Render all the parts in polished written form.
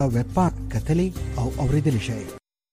ویب پاڼه کتلی او اوریدلی شئ.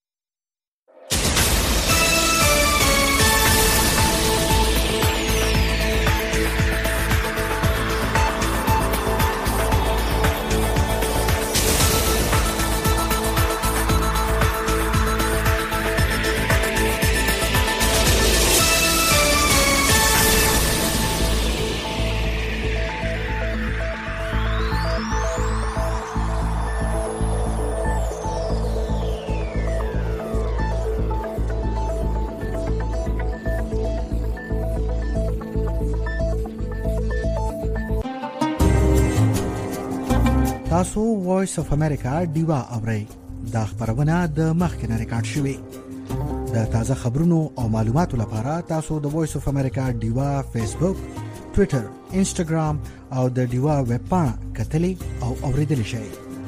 تاسو وایس اف امریکا ډیوا اورئ. دا خبرونه د مخکنه ریکارډ شوې. د تازه خبرونو او معلوماتو لپاره تاسو د وایس اف امریکا ډیوا فیسبوک، ټوئیټر، انسټاګرام او د ډیوا ویب پاڼه کتلی او اوریدلی شئ.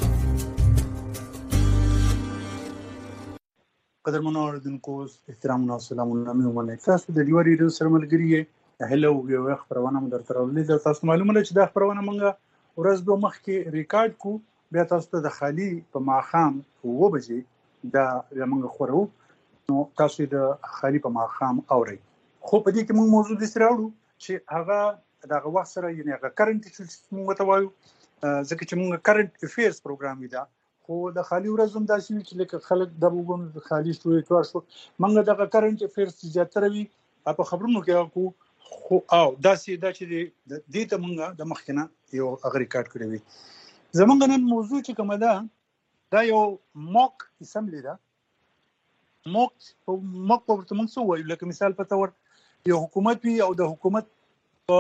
قدرمنو اوریدونکو احترامونه او سلامونه مې ومنئ. تاسو د ډیوا ریډیو سره ملګري یې. هلو یو خبرونه مو درته راوړلې ده. تاسو معلومه ده چې دا خبرونه مونږ ورځ دوه مخکې ریکارډ کو، بیا تاسو ته د خالي په ماښام 9 بجې دا موږ خورو، نو تاسو د خالي په ماښام اورئ. خو په دې کې موږ موضوع داسې راوړو چې هغه دغه وخت سره یعنې هغه کرنټ ایشوز موږ ته وایو، ځکه چې موږ کرنټ افیرز پروګرام وي دا، خو د خالي ورځ هم داسې وي چې لکه خلک د وګونو د خالي شو اتوار شو موږ دغه کرنټ افیرز زیاتره وي په خبرونو کې کو، خو او داسې دا چې دې ته موږ د مخکنه یو هغه ریکارډ کړی وي. زمونږ نن موضوع چې کومه ده دا یو موک اسمبلی ده. موک په ورته موږ څه وایو، لکه مثال په تور یو حکومت وي او د حکومت په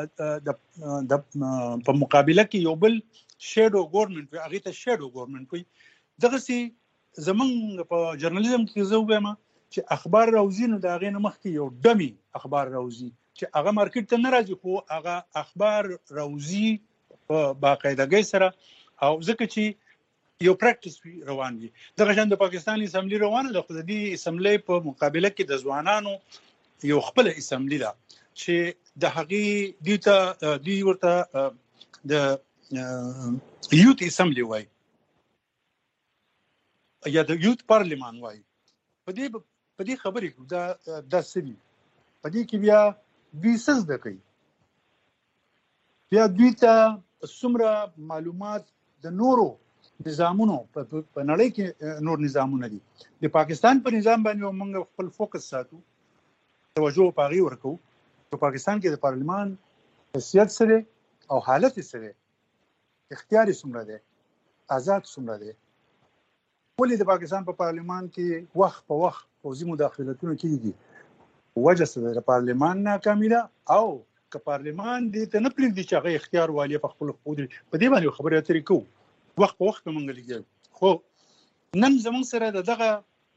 مقابله کې یو بل شیډو ګورنمنت وي، هغې ته شیډو ګورنمنت وي. دغسې زمونږ په جرنالیزم کې زه ووایم چې اخبار راوځي نو د هغې نه مخکې یو ډمي اخبار راوځي چې هغه مارکیټ ته نه راځي، خو هغه اخبار راوځي په باقاعدګۍ سره، او ځکه چې یو پریکټس روان وي. دغه شان د پاکستان اسمبلی روانه ده، خو د دې اسمبلی په مقابله کې د ځوانانو یو خپله اسمبلی ده چې د هغې دوی ورته د یوت اسمبلی وایي یا د یوت پارلمان وایي. په دې خبرې کې دا څه دي، په دې کې بیا دوی څه زده کوي، بیا دوی ته څومره معلومات د نورو نظامونو په نړۍ کې نور نظامونه دي. د پاکستان په نظام باندې موږ خپل فوکس ساتو، توجه په هغې ورکوو. په پاکستان کې د پارلمان حیثیت څه دی او حالت یې څه دی، اختیار یې څومره دی، آزاد څومره دی. ولې د پاکستان په پارلمان کې وخت په وخت پوځي مداخلتونه کېږي؟ وجه څه ده؟ د پارلمان ناکامي ده، او که پارلمان دې ته نه پرېږدي چې هغه اختیار والي په خپلو پښو ودرېږي. په دې باندې خبرې اترې کوو، وخت په وخت به موږ لګیږو. خو نن زموږ سره د دغه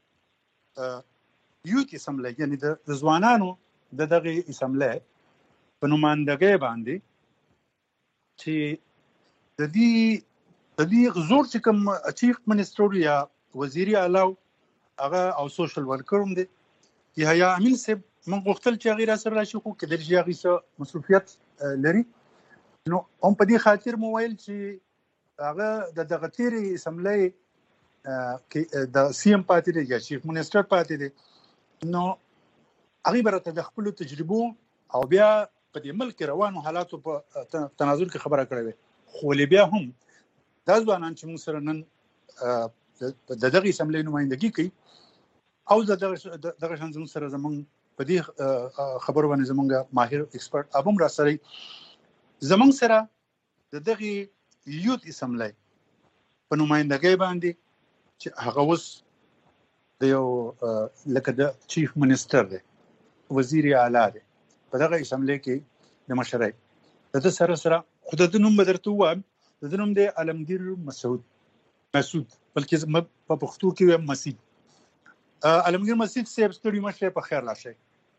یوت اسمبلی یعنې د ځوانانو د دغې اسمبلی په نمایندګۍ باندې چې د دې زور چې کوم چیف منسټر یا وزیر اعلی هغه او سوشل ورکر هم دی یحیی امین صاحب، موږ غوښتل چې هغې راسره راشي، خو کېدای شي هغې څه مصروفیت لري. نو هم په دې خاطر مو ویل چې هغه د دغه تېرې اسمبلی کې د سی ایم پاتې دی یا چیف منسټر پاتې دی، نو هغې به راته د خپلو تجربو او بیا په دې ملک کې روانو حالاتو په تناظر کې خبره کړې وې. خو بیا هم دا ځوانان چې موږ سره نن د دغې اسمبلی نمایندګي کوي او دغه شان زموږ سره زموږ په دې خبرو باندې زموږ ماهر ایکسپرټ هم را سره زموږ سره د دغې یوت اسمبلی په نمایندګۍ باندې چې هغه اوس د یو لکه د چیف منسټر دی، وزیر اعلی دی، په دغه اسمبلی کې د مشرۍ د ده سره خو د ده نوم به درته ووایم، د ده نوم دی علمګیر مسعود، بلکې په پښتو کې وایم مسید. علمګیر مسید صاحب ستړي مه شئ، په خیر راشئ.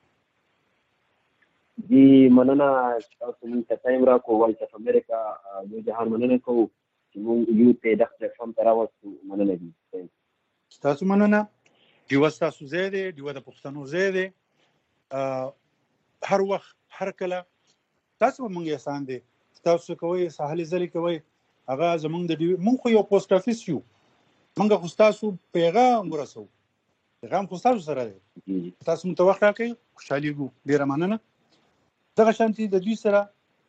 جی مننه چې تاسو موږ ته ټایم راکړو. وایس اف امریکا د جهان مننه کوو چې موږ یو ته دغه پلیټفارم ته راوستو. مننه دي ستاسو مننه. ډیوه ستاسو ځای دی، ډیوه د پښتنو ځای دی. هر وخت هر کله تاسو به موږ احسان دی تاسو کوئ، ساحلي ځلې کوئ، هغه زمونږ د ډیوه، موږ خو یو پوسټ افیس یو، موږ خو تاسو پیغام ورسو، پیغام خو تاسو سره دی، تاسو مو ته وخت راکړئ، خوشحالي ګو. ډېره مننه. دغه شانتي د دوی سره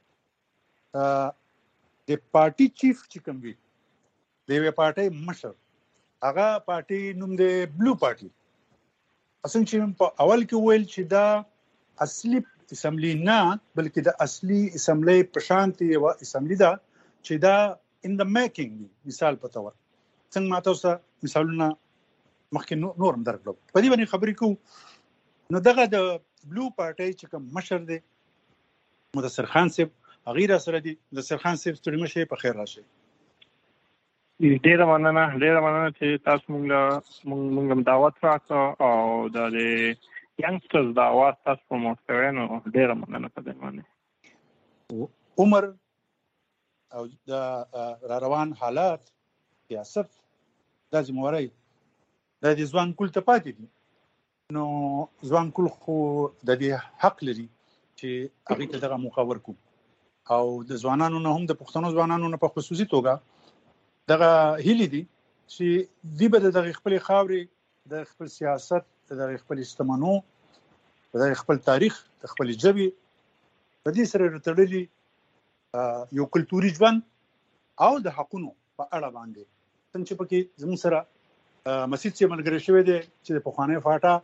د پارټي چیف چې کوم وي، د یوې پارټۍ مشر، هغه پارټي نوم دی بلو پارټي. اصلا چې په اول کې ویل چې دا اصلي اسمبلی نه بلکې د اصلي اسمبلی په شانتي یو اسمبلی ده چې دا ان د میکینګ دی. مثال په تور څنګه ماته اوسه مثالونه مخکې نورم درکړو، په دې باندې خبرې کوو. نو دغه د بلو پارټۍ چې کوم مشر دی مدثر خان صاحب، هغه را سره دی. مدثر خان صاحب ستړي مشه، په خیر راشي. ډېره مننه چې تاسو موږ دعوت راکړو او د یانګسټرز د اواز تاسو پروموټ کوئ، نو ډېره مننه په دې باندې. عمر او د را روان حالات سیاست دا زمواري د ځوان کول ته پاتې دي. نو ځوان کول خو د دې حق لري چې هغه ته دغه موقع ورکو، او د ځوانانو نه هم د پښتنو ځوانانو نه په خصوصي توګه دغه هیلې دي چې دی به د خپل خاورې، د خپل سیاست، د خپل استمنو، د خپل تاریخ، د خپل ژبې په دې سره تړلي یو کلتوري ژوند او د حقونو په اړه باندې څنګه چې پکې زموږ سره مسجد چې ملګری شوی دی چې د پخوانۍ فاټا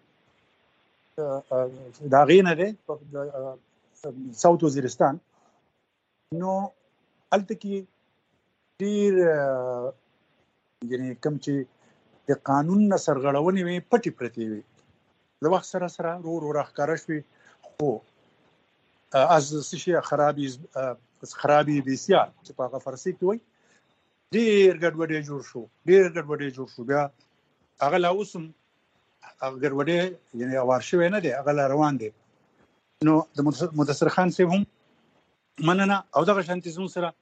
د هغې نه دی ساوت وزیرستان. نو هلته کې ډېر یعنې کوم چې د قانون نه سرغړونې وې پټې پرتې وې، د وخت سره سره ورو راښکاره شوې. خو از څه شي خرابي بسیار چې په هغه فارسي کې وایي، ډېر ګډوډي جوړ شو. بیا هغه لا اوس هم هغه ګډوډي یعنې اوار شوی نه دی، هغه لا روان دی. نو د مدثر خان صاحب هم مننه. او دغه شانتي زموږ سره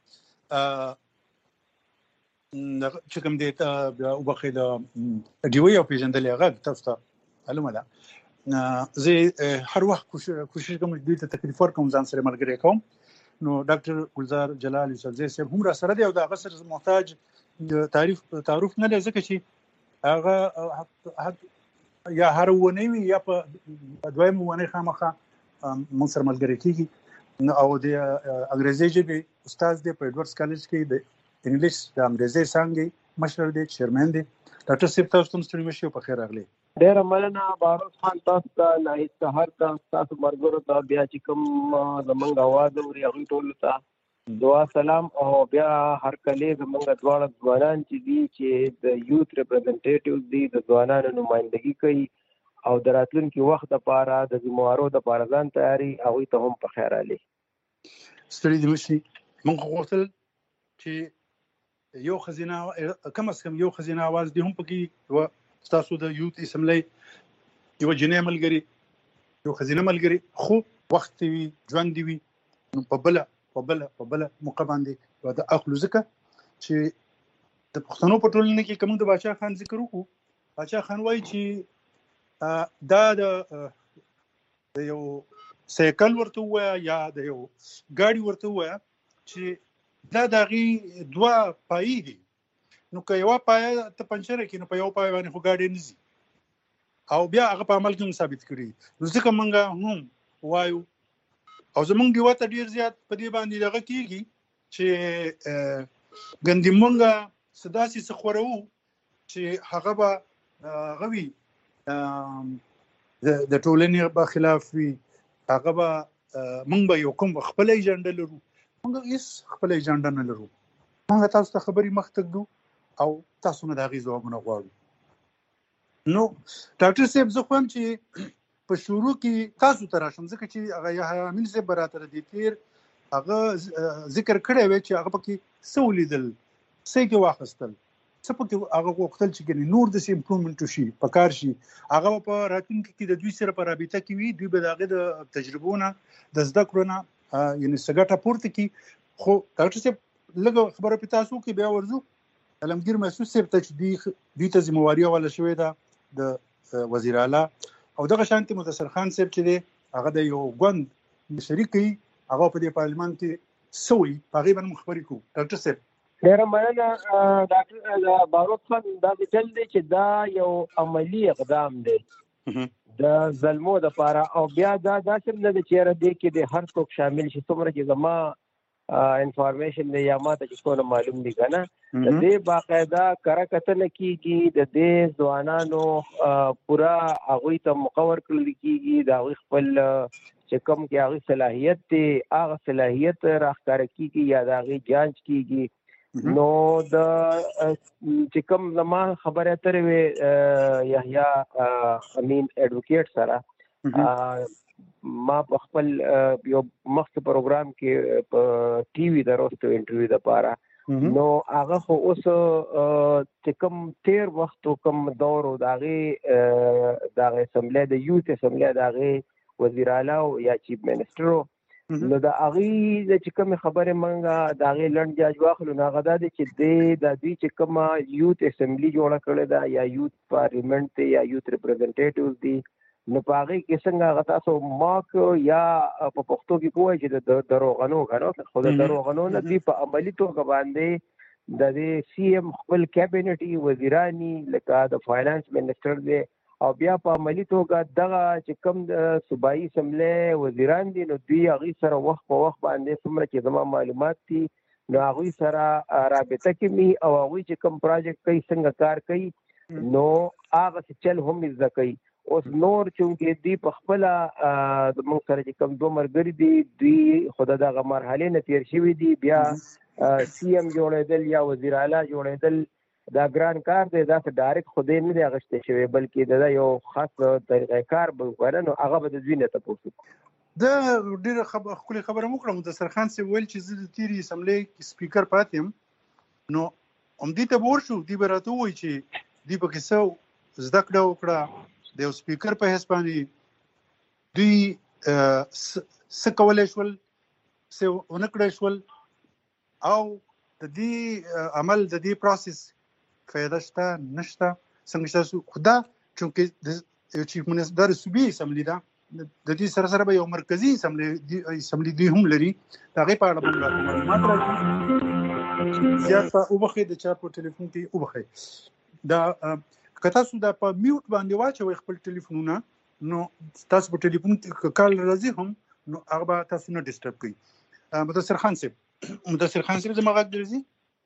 چې کوم دی وبخښئ د ډیوی او پېژندلې غږ تاسو ته معلومه ده. زه هر وخت کوشش کوم دوی ته تکلیف ورکوم، ځان سره ملګری کوم. نو ډاکټر ګلزار جلال یوسفزی صاحب هم را سره دی او د هغه سره محتاج تعارف نه لري، ځکه چې هغه یا هر ونې وي یا په دویم ونې خامخا موږ سره ملګری کېږي. او د انګریزي ژبې استاد دی په ایډورډز کالج کې، د انګلیش د انګریزي څانګې مشر دی، چیرمن دی. ډاکټر صاحب تاسو ته ستړي مشئ، په خیر راغلی. ډېره مننه باروس خان، تاسو ته ناهید سهار ته، تاسو ملګرو ته بیا چې کوم زموږ اواز اوري هغوی ټولو ته دعا سلام. او بیا هر کله زموږ دواړه ځوانان چې دي چې د یوث ریپرزنټیټیوز دي، د ځوانانو نمایندګي کوي او د راتلونکي وخت لپاره د ذموارو لپاره ځان تیاري، هغوی ته هم په خیر راغلی. ستړي دې مشي. موږ غوښتل چې یو ښځینه کم از کم یو ښځینه اواز دې هم پکې ستاسو د یوث اسمبلی یوه جنۍ ملګري، یو ښځینه ملګري، خو وخت وي، ژوند وي، نو په بله موقع باندې واده اخلو. ځکه چې د پښتنو په ټولنه کې که موږ د باچا خان ذکر وکړو، باچا خان وایي چې دا د یو سایکل ورته ووایه یا د یو ګاډي ورته ووایه چې دا د هغې دوه پایې دي. نو که یوه پایه ته پنچره کړي، نو په یو پایه باندې خو ګاډی نه ځي، او بیا هغه په عمل کې هم ثابت کړي. نو ځکه موږ هم وایو او زموږ ډیوه ته ډېر زیات په دې باندې دغه کېږي چې ګندې موږ څه داسې څه خورو چې هغه به هغه وي د ټولنې به خلاف وي، هغه به موږ به یو کوم خپله ایجنډه لرو. موږ هېڅ خپله ایجنډه نه لرو. موږ تاسو ته خبرې مخ ته ږدو او تاسو نه د هغې ځوابونه غواړو. نو ډاکټر صاحب زه خو هم چې په شروع کې تاسو ته راشم، ځکه چې هغه یحیی امین صاحب به راته د تېر هغه ذکر کړی وی چې هغه پکې څه ولیدل، څه یې کې واخیستل، څه پکې هغه غوښتل چې ګنې نور داسې امپرومنټ وشي، په کار شي. هغه په راتلونکي کې د دوی سره په رابطه کې وي، دوی به د هغې د تجربو نه، د زده کړو نه یعنې څه ګټه پورته کړي. خو ډاکټر صاحب لږه خبره پرې تاسو وکړئ، بیا ورځو علمګیر محسوس صاحب ته چې دوی ته ذمواري حواله شوې ده د وزیر اعلی، او دغه شانتي مدثر خان صاحب چې دی هغه د یو ګوند مشري کوي، هغه په دې پارلمان کې څه وایي په هغې باندې خبرې کوو. ډاکټر صاحب ډېره مننه ډاکټر باروت خان. دا چل دی چې دا یو عملی اقدام دی د زلمو د پاره، او بیا دا داسې نه دی چې دی کې د هر څوک شامل شي. څومره چې زما انفارمیشن دی یا ماته چې څونه معلوم دي که نه، د دې باقاعده کره کتنه کېږي، د دې ځوانانو پوره هغوی ته مقور کړل کېږي، د هغوی خپل چې کوم کې هغوی صلاحیت دی هغه صلاحیت راښکاره کېږي یا د هغوی جانچ کېږي. نو د چې کوم زما خبرې اترې وې یحیی امین ایډوکیټ سره، ما په خپل یو مخکې پروګرام کې په ټي وي دروستو انټرویو دپاره، نو هغه خو اوس چې کوم تیر وخت او کوم دور و د هغې اسمبلی د یوت اسمبلی د هغې وزیر اعلی یا چیف منسټر، نو د هغې چې کومې خبرې موږ د هغې لنډ جاج واخلو، نو هغه دا دی چې د دوی چې کومه یوت اسمبلی جوړه کړې ده یا یوت پارلیمنټ دی یا یوت ریپرزنټیټیوز دي، نو په هغې کې څنګه هغه تاسو ماک یا په پښتو کې پوهئ چې د دروغنو که نه، خو د دروغنو نه دوی په عملي توګه باندې د دې سی ایم خپل کابینټي وزیرانی لکه د فاینانس منسټر دی، او بیا په عملي توګه دغه چې کوم د صوبایي اسمبلی وزیران دي، نو دوی هغوی سره وخت په وخت باندې څومره چې زما معلومات دي نو هغوی سره رابطه کوي، او هغوی چې کوم پراجیکټ کوي څنګه کار کوي، نو هغه چل هم زده کوي. اوس نور چونکې دوی په خپله زموږ سره چې کوم دوه ملګري دي، دوی خو د دغه مرحلې نه تېر شوي دي، بیا سی ایم جوړېدل یا وزیر اعلی جوړېدل دا ګران کار دی، داسې ډایرکټ خو دی نه دی اخیستی شوی، بلکې د یو خاص طریقې کار به وکړه، نو هغه به د دوی نه تپوس وکړو. دا ډېره ښکلې خبره مو کړه. مدثر خان صاحب ویل چې زه د تېرې اسمبلۍ سپیکر پاتې یم، نو همدې ته به ورشو، دوی به راته ووایي چې دوی پکې څه زده کړه وکړه، د یو سپیکر په حیث باندې دوی څه کولی شول، څه ونه کړی شول، او د دې عمل د دې پروسس فایده شته نشته څنګه تاسو خدا، چونکې د یو چیف منسټر صوبایي اسمبلی ده، د دې سره سره به یو مرکزی اسمبلی دوی هم لري، د هغې په اړه به معلومات راځي. زیات په وبخښئ د چا په ټلیفون کې وبخښئ، دا که تاسو دا په میوټ باندې واچوئ خپل ټلیفونونه، نو تاسو په ټلیفون کې کال راځي هم، نو هغه به تاسو نه ډسټرب کوي. مدثر خان صاحب زما غږ درځي؟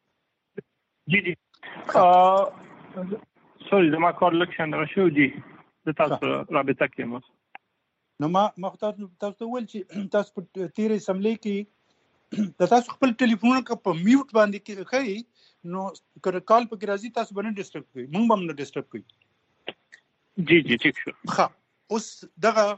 جی جی سوري زما کار لږ شاندغه شو، جی زه تاسو رابطه کوم. نو ما تاسو ته وویل چې تاسو په تېرې اسمبلۍ کې د تاسو خپل ټلیفونونه که په میوټ باندې ښایي، نو که کال پکې راځي تاسو به نه ډسټرب کوئ، موږ به هم نه ډسټرب کوئ. جی جی ټیک شو. ښه، اوس دغه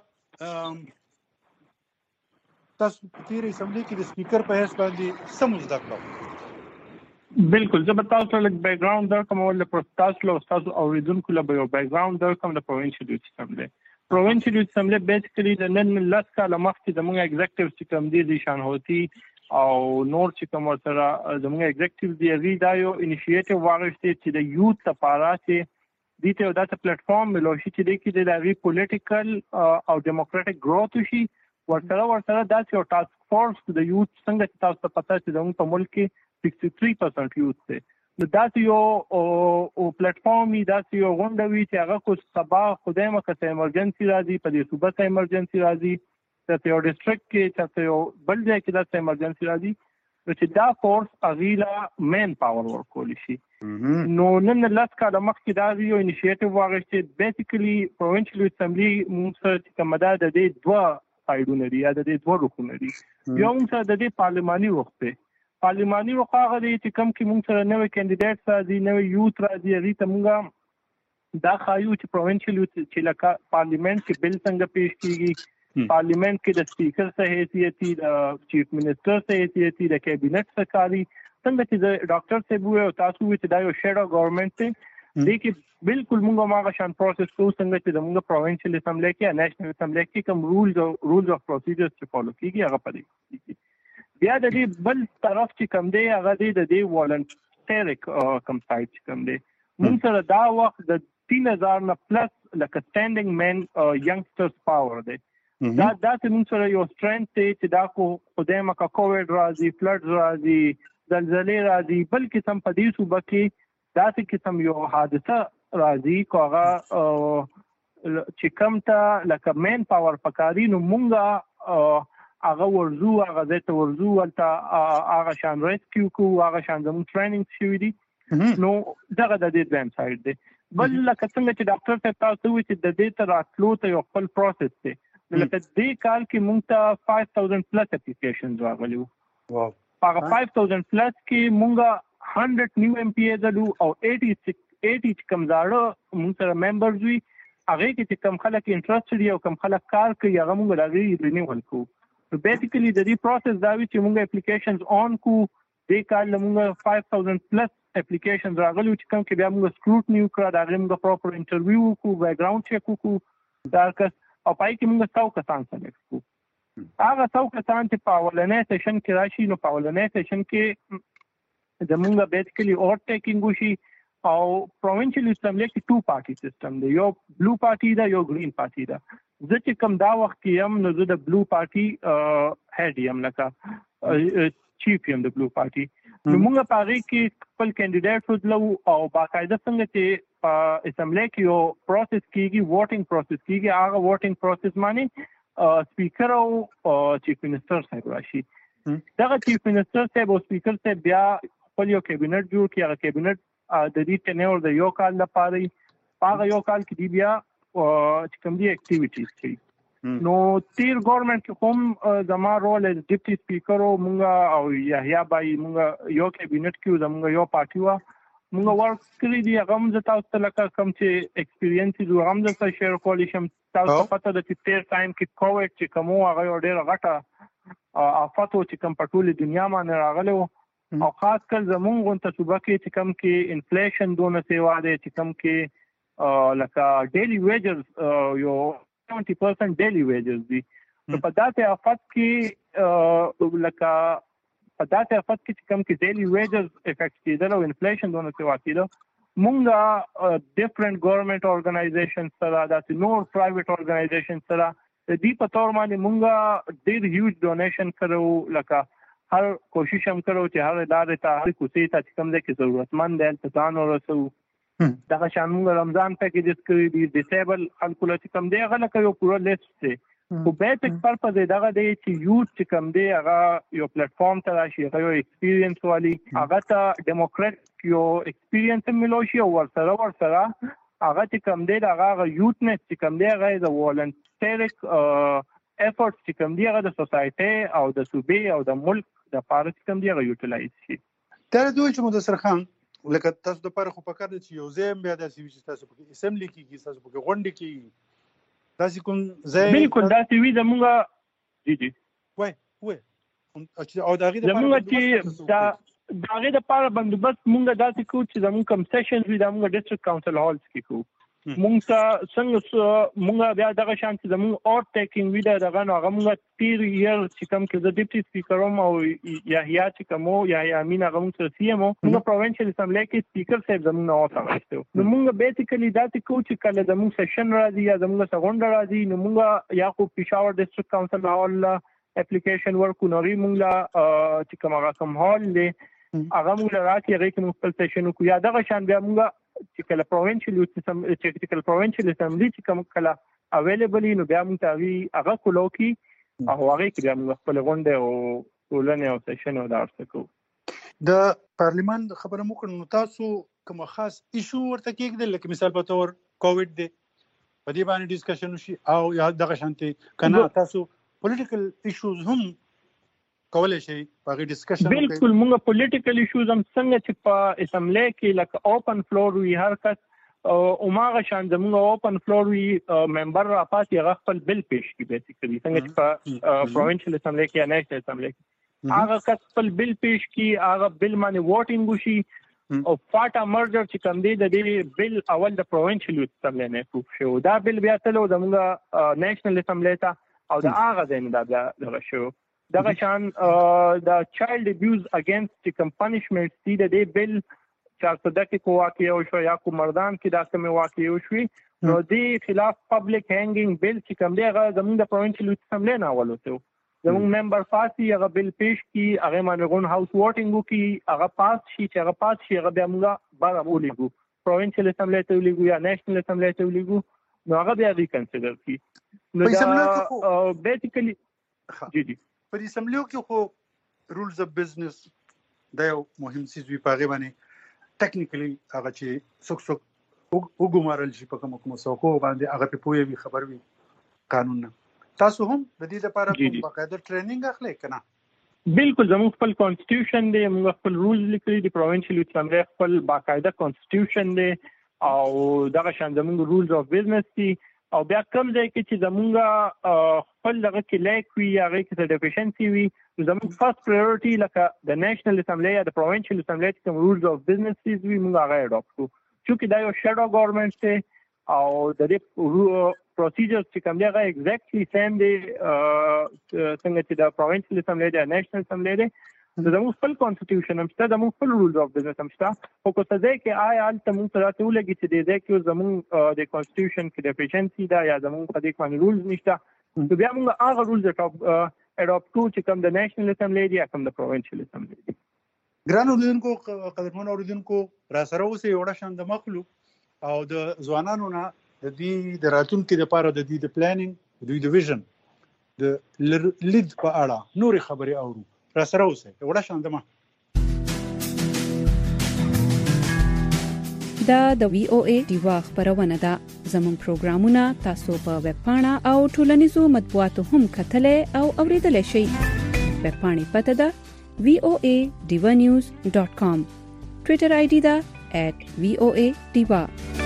تاسو په تېرې اسمبلۍ کې د سپیکر په حیث باندې څه مو زده کړه؟ بالکل، زه به تاسو ته لږ بیک ګراونډ درکړم، ولې تاسو له ستاسو اورېدونکو له به یو بیک ګراونډ درکړم د پروینشل یوت اسمبلی. پروینشل یوت اسمبلی بیسیکلي د نن 10 کاله مخکې زموږ ایگزیکټیو چې کوم دي ذیشان هوتي او نور چې کوم ورسره زموږ ایگزیکټیو دي، هغوی دا یو انیشیټیو واخیستی چې د یوت لپاره چې دې ته یو داسې پلیټفارم میلو شي چې دې کې د هغوی پولیټیکل او ډیموکراټیک گروث وشي، ورسره داسې یو ټاسک فورس د یوت څنګه چې تاسو ته پته چې زموږ په ملک کې 63% یوت دی، نو داسې یو پلیټفارم وي، داسې یو غونډه وي چې هغه خو سبا خدای مکه څه ایمرجنسي راځي، په دې صوبه څه ایمرجنسي راځي، چې یو ډسټرکټ کې چې یو بل ځای کې داسې ایمرجنسي راځي، نو چې دا فورس هغوی له مین پاور ورکولی شي. نو نن 10 کاله مخکې دا یو انیشیټیو واخیستې. بیسیکلي پروینشل یوت اسمبلي موږ سره چې کومه ده د دې دوه سایډونه دي یا د دې دوه رخونه دي. یو موږ سره د دې پارلماني رخ دی، پارلماني رخ هغه دی چې کوم کې موږ سره نوی کینډیډیټ راځي، نوی یوت راځي، هغوی ته موږ دا ښایو چې پروینشل یوت چې لکه پارلیمنټ کې بل څنګه پیش کېږي، پارلیمنٹ کې د سپیکر څه حیثیتي، د چیف منسټر څه حیثیتي، د کابینټ څه کاري، څنګه چې د ډاکټر صاحب وویل او تاسو وویل چې دا یو شیډو ګورنمنټ دی، دې کې بالکل موږ هماغه شان پروسس کوو څنګه چې زموږ پروینشل اسمبلی کې یا نیشنل اسمبلی کې کوم رولز اف پروسیجرز چې فالو کېږي هغه پلي کېږي. بیا د دې بل طرف چې کوم دی هغه دی د دې والنټیریک کوم سایډ چې کوم دی، موږ سره دا وخت د 3000 نه پلس لکه سټینډینګ مین ینګسټرز پاور دی. دا داسې موږ سره یو سټرینث دی چې دا خو خدای مکه کووډ راځي، فلډز راځي، زلزلې راځي، بل قسم په دې صوبه کې داسې قسم یو حادثه راځي کو هغه چې کوم ته لکه مین پاور پکاري نو مونږه هغه ورزو هغه ځای ته ورزو ولته هغه شان ریسکیو کو هغه شان زموږ ټریننګ شوي دي. نو دغه د دې دویم سایډ دی. بل لکه څنګه چې ډاکټر صاحب تاسو وایي چې د دې ته راتلو ته یو خپل پروسس دی. لکه دې کال کې مونږ ته 5000 پلس اپلیکیشنز راغلي وو. هغه 5000 پلس کې مونږه 100 نیو ایم پی ایز او 80 کم زاړه مونږ سره ممبرز وي. هغه کې چې کم خلک انټرېسټډ دي او کم خلک کار کوي هغه مونږ راغلي رینیول کوو. نو بیسیکلی د دې پروسس دا وی چې مونږ اپلیکیشنز آن کو. دې کال مونږ 5000 پلس اپلیکیشنز راغلي چې کوم کې بیا موږ سکروټنی وکړه، دا موږ پراپر انټرویو وکړو، بیک ګراوند چیک وکړو دا کس او پای کې موږ 100 کسان سلیکټ کړو. هغه 100 کسان چې په اولنې سیشن کې راشي نو په اولنې سیشن کې زموږ بیسیکلی اور ټیکینګ وشي او پروینشل اسمبلی کې 2 پارټي سیستم دی، یو بلو پارټي دا یو گرین پارټي دا. زه چې کوم دا وخت کې هم نو زه د بلو پارټي هډ یم لکه چیف یم د بلو پارټي. نو موږ په هغه کې خپل کینډیډیټ وځلو او باقاعده څنګه چې اسمبلی کې یو پروسس کیږي، ووټینګ پروسس کیږي، هغه ووټینګ پروسس باندې سپیکر او چیف منسٹر صاحب راشي. دغه چیف منسٹر صاحب او سپیکر صاحب بیا خپل یو کابینټ جوړ کړي. هغه کابینټ د دې ټنور د یو کال لپاره هغه یو کال کې دی بیا چې کوم دي اکټیویټیز کوي. نو تیر ګورنمنت کې کوم زما رول از ډیپټي سپیکر او مونږ او یحیی بای مونږ یو کابینټ کې زمونږ یو پارټي وا مونږ ورک کړی دی. هغه هم تاسو ته لکه کوم چې ایکسپیرینس دي هغه هم تاسو شیر کولی شم. تاسو پته ده چې تیر ټایم کې کووډ چې کوم هغه ډېر غټه آفت او چې کوم په ټوله دنیا باندې راغلی او خاص کر زمونږ غونته صوبه کې چې کوم کې انفلیشن دونه سیوا دی چې کوم کې لکه ډیلی ویجز یو 70% ډیلی ویجز دي. نو په داسې آفت کې لکه په داسې آفت کې چې کوم کې ډیلی ویجز افیکټ کېدل او انفلیشن دونه سیوا کېدل مونږ ډیفرنٹ ګورنمنٹ ارګنایزیشن سره داسې نور پرایویټ ارګنایزیشن سره د دې په تور باندې مونږ ډېر هیوج ډونیشن کړو. لکه هر کوشش هم کړو چې هر ادارې ته هر کوڅې ته چې کوم ځای کې ضرورتمند دی هلته ځان ورسوو. دغه شان موږ رمضان پیکیجز کړي دي، ډیسیبل خلکو له چې کوم دی هغه لکه یو پوره لیست دی. خو بیسک پرپز یې دغه دی چې یوث چې کوم دی هغه یو پلیټفارم ته راشي، هغه یو ایکسپیرینس والی، هغه ته ډیموکریټ یو ایکسپیرینس هم ملو شي او ورسره هغه چې کوم دی هغه یوثنس چې کوم دی هغه د والنټریک افورټس چې کوم دی هغه د سوسایټي او د صوبې او د ملک د پاره چې کوم دی هغه یوټیلایز شي. دا دوی چې مدثر خان لکه تاسو د پاره خو پکار دي چې یو ځای بیا داسې وي چې تاسو په اسمبلی کې تاسو په غونډه کې داسې کوم ځای بالکل داسې وي زموږ جی وای او دا غي د زموږ چې دا غي د پاره بندوبست مونږ داسې کوو چې زموږ کم سیشنز وي د موږ ډیسټریکټ کونسل هالز کې کوو. مونږ ته څنګه مونږ بیا دغه شان چې زموږ اور ټیکینګ وی دغه نو هغه مونږ تیر ییر چې کوم کې د ډیپټي سپیکر او یحیی چې کوم یحیی امین هغه مونږ سی ام مونږ پروینشل اسمبلی کې سپیکر صاحب زموږ نو راغستو. نو مونږ بیسیکلی داسې کوو چې کله زموږ سیشن راځي یا زموږ څنګه راځي نو مونږ یا خو پېښور ډیسټریکټ کونسل هال اپلیکیشن ورکو نوري مونږ چې کوم هال دی هغه مونږ راځي هغه کې مونږ خپل سیشن کو یا دغه شان بیا مونږ چې کله پروینشل اسمبلی چې کوم کله اویلیبل نو بیا موږ ته هغه کولو کې او هغه کې بیا موږ خپل غونډه او ټولنه او سیشن او دارسته کوو. د پارلیمان خبره مو کړو نو تاسو کوم خاص ایشو ورته کېږي لکه مثال په تور کووډ دی په دې باندې ډیسکشن وشي او یا دغه شانتي کنه تاسو پولیټیکل ایشوز هم کولای شي په ډیسکشن بالکل موږ پولیټیکل ایشوز هم څنګه چې په اسمبلی کې لکه اوپن فلور وی هر کس او ماغه شان زموږ اوپن فلور وی ممبر را پاتې هغه خپل بل پیش کی بیسیکلی څنګه چې په پروینشل اسمبلی کې یا نیشنل اسمبلی کې هغه کس خپل بل پیش کی هغه بل باندې ووټینګ وشي او فاټا مرجر چې کوم دی د دې بل اول د پروینشل اسمبلی نه پروف شو دا بل بیا تلو زموږ نیشنل اسمبلی ته او دا هغه ځین دا دغه شو دغه شان د چایلډ ابیوز اگینست چې کوم پنیشمنټ دي د دې بل 410 کې کو واقع او شو یا کو مردان کې دا کوم واقع او شوي نو دې خلاف پبلک هینګینګ بل چې کوم دی هغه زموږ د پروینشل اسمبلی نه اولوته زموږ ممبر پاسي هغه بل پیش کی هغه باندې غون هاوس ووټینګ کی هغه پاس شي چې هغه پاس شي هغه بیا موږ بار ولېګو پروینشل اسمبلی ته ولېګو یا نېشنل اسمبلی ته ولېګو نو هغه بیا ریکنسیډر کی نو دا بیسیکلی جی په اسمبلیو کې خو رولز اف بزنس دا یو مهم څه وی پاغه باندې ټیکنیکلی هغه چې څوک وګمارل شي په کوم څوک باندې هغه په پوهه خبر وي قانون نه تاسو هم د دې لپاره کوم باقاعده ټریننګ اخلئ کنه بالکل زموږ خپل کانسټیټیوشن دی موږ خپل رولز لیکلي دي پروینشل اسمبلی خپل باقاعده کانسټیټیوشن دی او دغه شان زموږ رولز اف بزنس دي او بیا کوم ځای کې چې زموږ خپل دغه کې لیک وي هغه کې څه ډیفیشنسي وي زموږ فرست پرایورټي لکه د نېشنل اسمبلی یا د پروینشل اسمبلی کوم رولز اف بزنس دي موږ هغه اډاپټ کوو چې دا یو شادو ګورنمنت دی او د دې پروسیجر چې کوم دی هغه ایگزیکټلی سیم دی څنګه چې د پروینشل اسمبلی د نېشنل اسمبلی دی زموږ خپل کانسټیټیوشن هم شته زموږ خپل رولز اف بزنس هم شته خو که څه ځای کې آیا هلته موږ سره ته ولګي چې د ځای کې زموږ د کانسټیټیوشن کې ډیفیشنسي ده یا زموږ په دې باندې رولز نشته نو بیا موږ هغه رولز اډاپټ کوو چې کوم د نېشنل اسمبلی دی یا کوم د پروینشل اسمبلی دی ګران اوریدونکو قدرمن اوریدونکو را سره اوسئ یوه شان د مخلوق او د ځوانانو نه د دې د راتلونکي لپاره د دې د پلانینګ د دوی د ویژن د لید په اړه نورې خبرې اورو را سره اوسئ یوه شان د دا د وی او ای دیوا خبرونه ده زموږ پروګرامونه تاسو په ویب پاڼه او ټولنیزو مطبوعاتو هم کتلای او اوریدلای شئ ویب پاڼې پته ده voanews.com ټوئیټر آی ډی ده @voadiva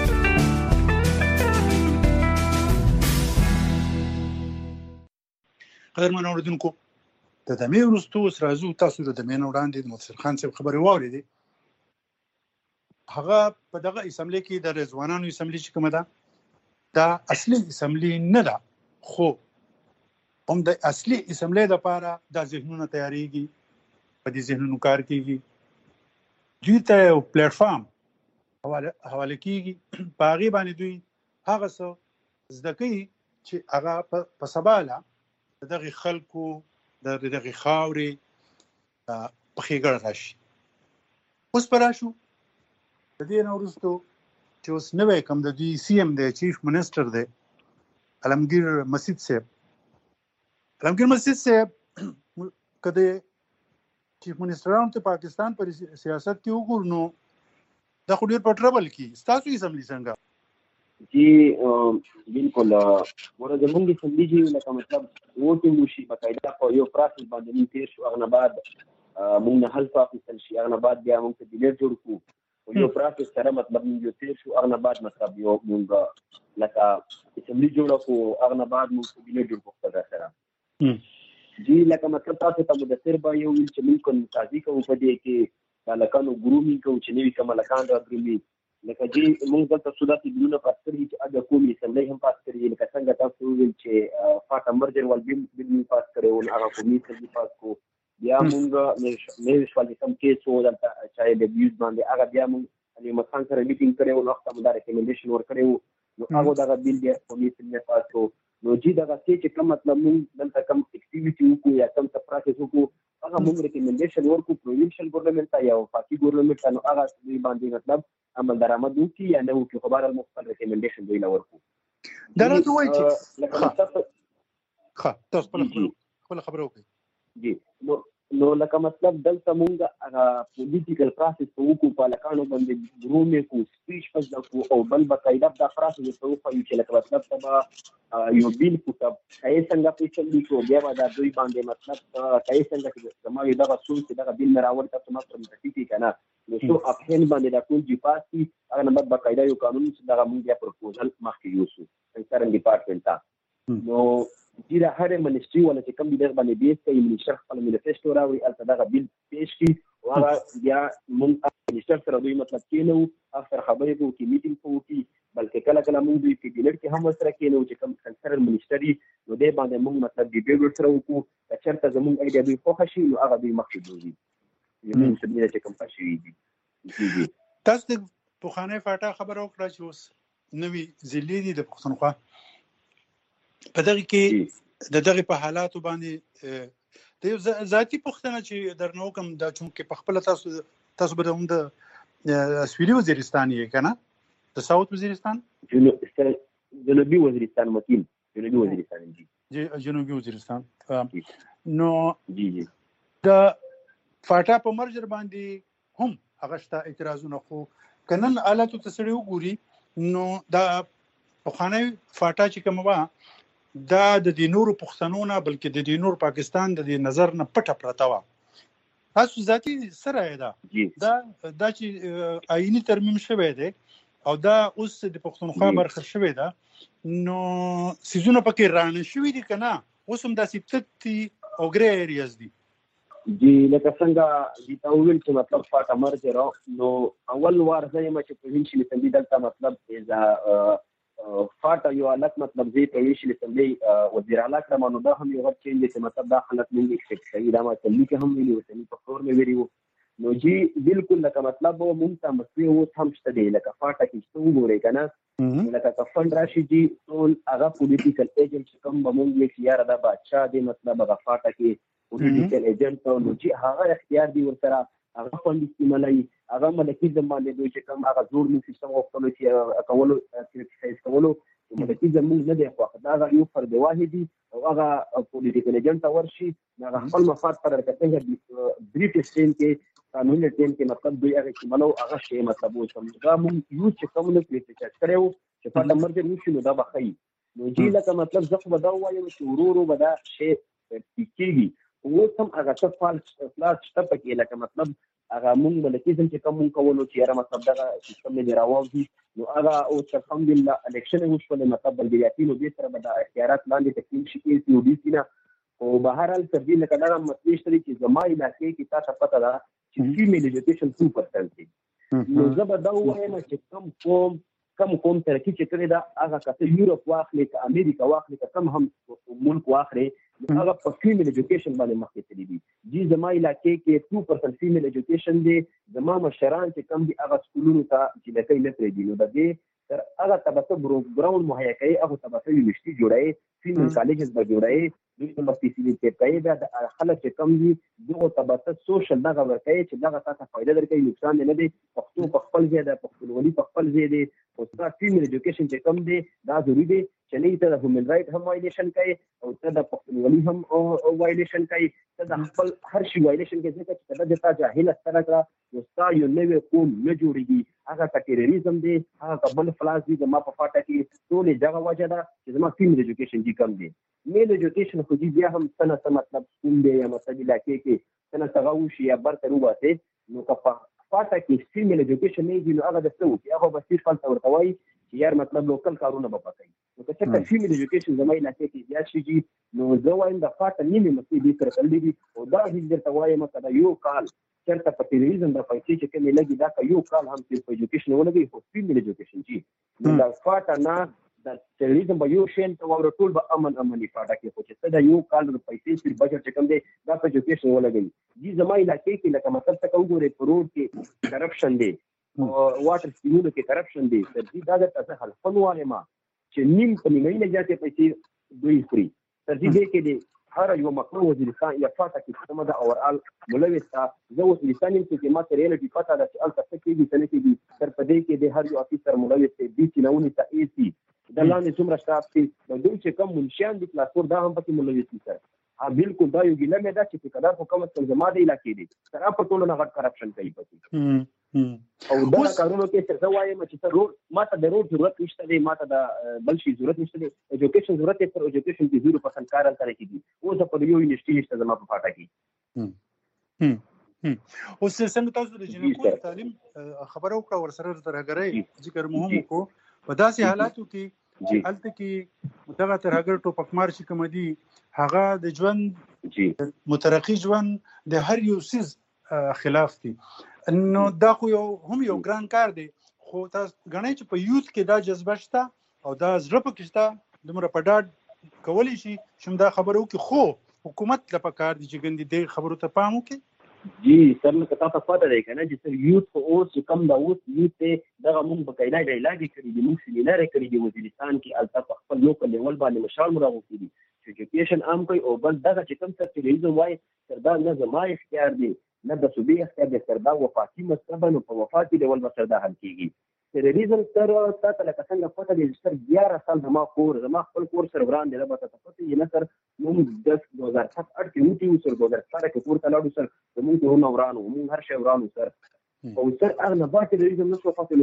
قدرمن اوریدونکو د دمه ورستو سرازو تاسو د دمه وړاندې د متصل خان صاحب خبرې واورېدې هغه په دغه اسمبلی کې د رضوانانو اسمبلی چې کومه ده دا اصلي اسمبلی نه ده خو هم د اصلي اسمبلی لپاره د ذهنونو تیاریږي په دې ذهنونو کار کیږي دوی ته یو پلیټ فارم حواله کیږي په هغې باندې دوی هغه څه زده کوي چې هغه په سباله د دغه خلکو د دغه خاورې په ښېګړه راشي اوس به راشو د دې نه وروستو چې اوس نوی کوم د دوی سی ایم دی چیف منسټر دی علمګیر مسید صاحب که د چیف منسټرانو ته پاکستان پر سیاست کې وګورو نو دا خو ډېر په ټربل کې ستاسو اسمبلی څنګه جی بالکل ورته موږ اسمبلی چې لکه مطلب ووټینګ وشي باقاعده په یو پروسس باندې موږ تیر شو هغه بعد موږ نه حل واخیستل شي هغه بعد بیا موږ ته ډیلیټ جوړ کړو یو پروسس سره مطلب موږ تیر شو هغه بعد مطلب یو موږ لکه اسمبلی جوړ کړو هغه بعد موږ ته ډیلیټ جوړ کړو سره جی لکه مطلب تاسو ته مدثر به یو چې موږ کوم تاسو کوم په دې کې لکانو ګرومینګ کوو چې نوی کوم لکان راغلي لکه جی موږ دلته سوداتي بلونه پاس کړی چې اګه کومې اسمبلی هم پاس کړی لکه څنګه تاسو ویل چې فاټا مرجر ول بل پاس کړو هغه کومې اسمبلی پاس کو بیا موږ نه شوالي کوم کې څو دلته چې د بیوز باندې هغه بیا موږ علي مخان سره میټینګ کړو نو هغه مدار ریکمنډیشن ور کړو نو هغه دغه بیل بیا کومې اسمبلی پاس کو نو جی دغه چې کوم مطلب موږ دلته کوم اکټیویټي وکړو یا کوم څه پروسس وکړو هغه موږ ریکمنډیشن ورکو پروینشل ګورنمنت یا پارټي ګورنمنت نو هغه باندې مطلب عمل درآمد وکړي یا نه وکړي خو بهر المختلف ریکمنډیشن دی ورکو دا راته وایي چې ښه تاسو خپل خبرو کوي جی نو لکه مطلب دلته مونږ هغه پولیټیکل پروسس په وکړو په لکانو باندې ګرومې کو سپیچ پس او بل باقاعده دا پروسس په وکړو چې لکه مطلب تبا یو بیل کوټه کای څنګه پیښل دي کو بیا دا دوی باندې مطلب کای څنګه چې زموږ دغه څو چې دغه بیل مراول تاسو ما پرم تکي کنه نو شو اپهن باندې دا کوم جی پاسي هغه نه باقاعده یو قانون چې دغه مونږ بیا پروپوزل مخکې یوسو څنګه ډپارټمنټ ته نو د هر منسټري ولا چې کوم دغه باندې بیس کوي منسټر خپل منیفیسټو راوړي البته دغه بیل پیش کی او هغه بیا مونږ منسټر سره دوی مطلب کینو اکثر خبرې کوو کې میټینګ کوو کې بلکې کله کله مونږ دوی په ډیلیټ کې هم سره کینو چې کوم کنسرن منسټري نو دې باندې مونږ مطلب ډیبیټ سره وکړو چې چرته زمونږ ایډیا دوی خوښ شي نو هغه دوی مخکې دوی یمن څه چې کوم پښې دي تاسو د پوخانه فاټا خبرو کړه چې اوس نوی ځلې دي د پښتونخوا په دغه کې د دغه په حالاتو باندې د یو ذاتی پوښتنه چې درنو کوم د چونکې په خپل تاسو به هم د سویلي وزیرستان یې کنه د ساوث وزیرستان جنوبي وزیرستان متین جنوبي وزیرستان جنوبي وزیرستان نو جی د فاټا په مرجر باندې هم هغه شته اعتراضونه خو کنن حالاتو ته سړی وګوري نو دا پخوانی فاټا چې کومه دا د دې نورو پښتنونه بلکې د دې نور پاکستان د دې نظر نه پټه پرته وه تاسو ذاتي سره دا چې آئینی ترمیم شوی دی او دا اوس د پښتونخوا برخه شوی ده نو سیزونه پکې رانه شوي دي که نه اوس هم داسې تت دي او ګرې ایریاز دي جی لکه څنګه دې ته وویل چې مطلب فاټا مرجر نو اول وار زه یم چې پروینشل اسمبلی دلته مطلب فاټا یو الګ مطلب زی پروینشل اسمبلی وزیر اعلی کړم نو دا هم یو غټ چینج دی چې مطلب دا خلک موږ ایکسپیکټ کوي دا ما چلی کې هم ویلي وسنی په فور مې ویلي نو جی بالکل لکه مطلب مونږ ته مسوي و هم شته دی لکه فاټا کې څه وګورئ کنه لکه کفن راشي جی ټول هغه پولیټیکل ایجنټ کوم به مونږ یې یار دا بادشاہ دی مطلب هغه فاټا کې پولیټیکل ایجنټ نو جی هغه اختیار دی ورسره هغه فند استعمالوي هغه ملکیزم باندې دوی چې کوم هغه زور نو سیستم غوښتلو چې کولو کرټیسایز کولو ملکیزم موږ نه دی خوښ دا هغه یو فرد واحدي او هغه پولیټیکل ایجنټ ورشي هغه خپل مفاد پر کتنګ بریټیش ټیم کې قانوني ټیم کې مطلب دوی هغه استعمالو هغه شی مطلب وسم دا موږ یو چې کوم نه کرټیسایز کړو چې په مرجر نشو نو دا بخي نو جی لکه مطلب زخه بدا وایم چې ورورو بدا شی پکېږي اوس هم هغه څه فالس فلاس شته پکې لکه مطلب هغه مونږ ملکیزم چې کوم کولو چې یاره مطلب دغه سیستم نه راوځي نو هغه اوس الحمدلله الیکشن وشول مطلب بلګیاتینو به سره به د اختیارات لاندې تکمیل شي چې او ډي سي نه او بهر حال تر دې لکه دا مسلې شته چې زما علاقې کې تاسو پته ده چې فیمیل ایجوکیشن 2% دی نو زه به دا وایم چې کم ترقی چې کړی دا هغه کته یورپ واخلي که امریکا واخلي که کم هم ملک واخلي هغه په فیمیل ایجوکیشن باندې مخکې تللی دي جی زما علاقې کې 2% فیمیل ایجوکیشن دی زما مشران چې کم دي هغه سکولونو ته چې لکۍ نه پرېږدي نو د دې تر هغه طبقه ګراوند مهیا کوي هغه طبقه یونیورسټي جوړوي فیمیل کالجز به جوړوي دوی ته فیسیلیټیټ کوي بیا د خلک چې کم دي دغه طبقه سوشل دغه ورکوي چې دغه تاسو فایده درکوي نقصان نه دی پښتو په خپل ځای ده پښتونولي په خپل ځای دی او دا فیمیل ایجوکیشن چې کم دی دا ضروري دی چې نه ته د هیومن رائټ هم وایلیشن کوي او ته د پښتونولي هم وایلیشن کوي ته د خپل هر شي وایلیشن کوي ځکه چې دا جاهل ستره کړه نو ستا یو نوی قوم نه جوړېږي هغه که ټیرریزم دی هغه بل فلاس دی زما په فاټا کې ټولې دغه وجه ده چې زما فیمیل ایجوکیشن جي کم دی میل ایجوکیشن خو جی بیا هم څه مطلب سکول دی یا مطلب علاقې کې څه څنګه وشي یا برته وباسي نو که فاټا کې فیمیل ایجوکیشن نه دی نو هغه د څه وکړي هغه به صرف هلته ورته وایي چې یار مطلب لوکل کارونه به پکوي نو که چېرته فیمیل ایجوکیشن زما علاقې کې زیات شي نو زه وایم د فاټا نیمې مسلې دې سره تړلې دي او دا هېڅ درته وایم که دا یو کال چېرته په ټیرریزم د پیسې چې کومې لګي دا که یو کال هم صرف ایجوکیشن ولګوي خو فیمیل ایجوکیشن جي نو د فاټا نه د ټیرریزم به یو شین ته واوره ټول به امني فاټا کې خو چې څه د یو کال د پیسې صرف بجټ چې کوم دی دا په ایجوکیشن ولګوي جي زما علاقې کې لکه مثلا ته وګورئ په روډ کې کرپشن دی واټر سکیمونو کې کرپشن دی تر دې دا درته څه حلفن وایم چې نیم په نیمه نه زیاتې پیسې دوی خوري تر دې کې دی هر یو مقام وزیرستان یا فاټا کې کومه د اورال ملوثه زه وزیرستان چې ما ته ریالټي پته ده چې الته څه کېږي څه نه کېږي تر په دې کې د هر یو افیسر ملوث دی چې نهونې ته اي سي د لاندې څومره سټاف دي د دوی چې کوم منشیان دي کلاسور دا هم پکې ملوث دي سره بالکل دا یو ګیله مې ده چې ټیکدار خو کوم څه زما د علاقې دي سره په ټولو نه غټ کرپشن کوي پکې او دا کارونو کې څه وایم چې ته روډ ماته د روډ ضرورت نشته دی ماته د بل شي ضرورت نشته دی ایجوکیشن ضرورت یې پر ایجوکیشن کې 0% کار تل کېږي اوس په یو یونیورسيټي نشته زما په فاټا کې اوس څنګه تاسو د جنوبي تعلیم خبرو کړه ورسره ترګرای ذکر مهم کو په داسې حالاتو کې الته کې دغه ترګر ټوپکمار چې کوم دي هغه د ژوند مترقي ژوند د هر یو سیز خلاف دي نو دا خو هم یو ګران کار دی خو تاسو غنئ چې په یوث کې دا جذبه شته او دا زړه پکې شته دومره په ډاډ کولی شي چې دا خبرو کې خو حکومت لپاره کار دي چې ګندې دې خبرو ته پام وکړي جی سر نو کتا ته پته دی کنه چې سر یوث خو اوس کم دا اوس یوث ته دغه مونږ په کایلا دی کړی دی مونږ سیمینار کړی دی وزیرستان کې الته په خپل لوکل لیول باندې مشال مراغو کړی ایجوکیشن عام کوي او بل دغه چې کوم څه ریزن وای تر دا نه زما اختیار دی نه د صوبې اختیار دی تر دا وفاقي مسله نو په وفاقي ډول به سره دا حل کېږي. ټیرریزم سر تاسو لکه څنګه پته دی سر 11 سال زما خپل کور سره وران دی دا تاسو پته یې نه سر موږ د 2007 کې موږ سر 2007 کې کور ته لاړو سر موږ ته نو ورانو موږ هر شی ورانو سر او سر هغه نه با ټیرریزم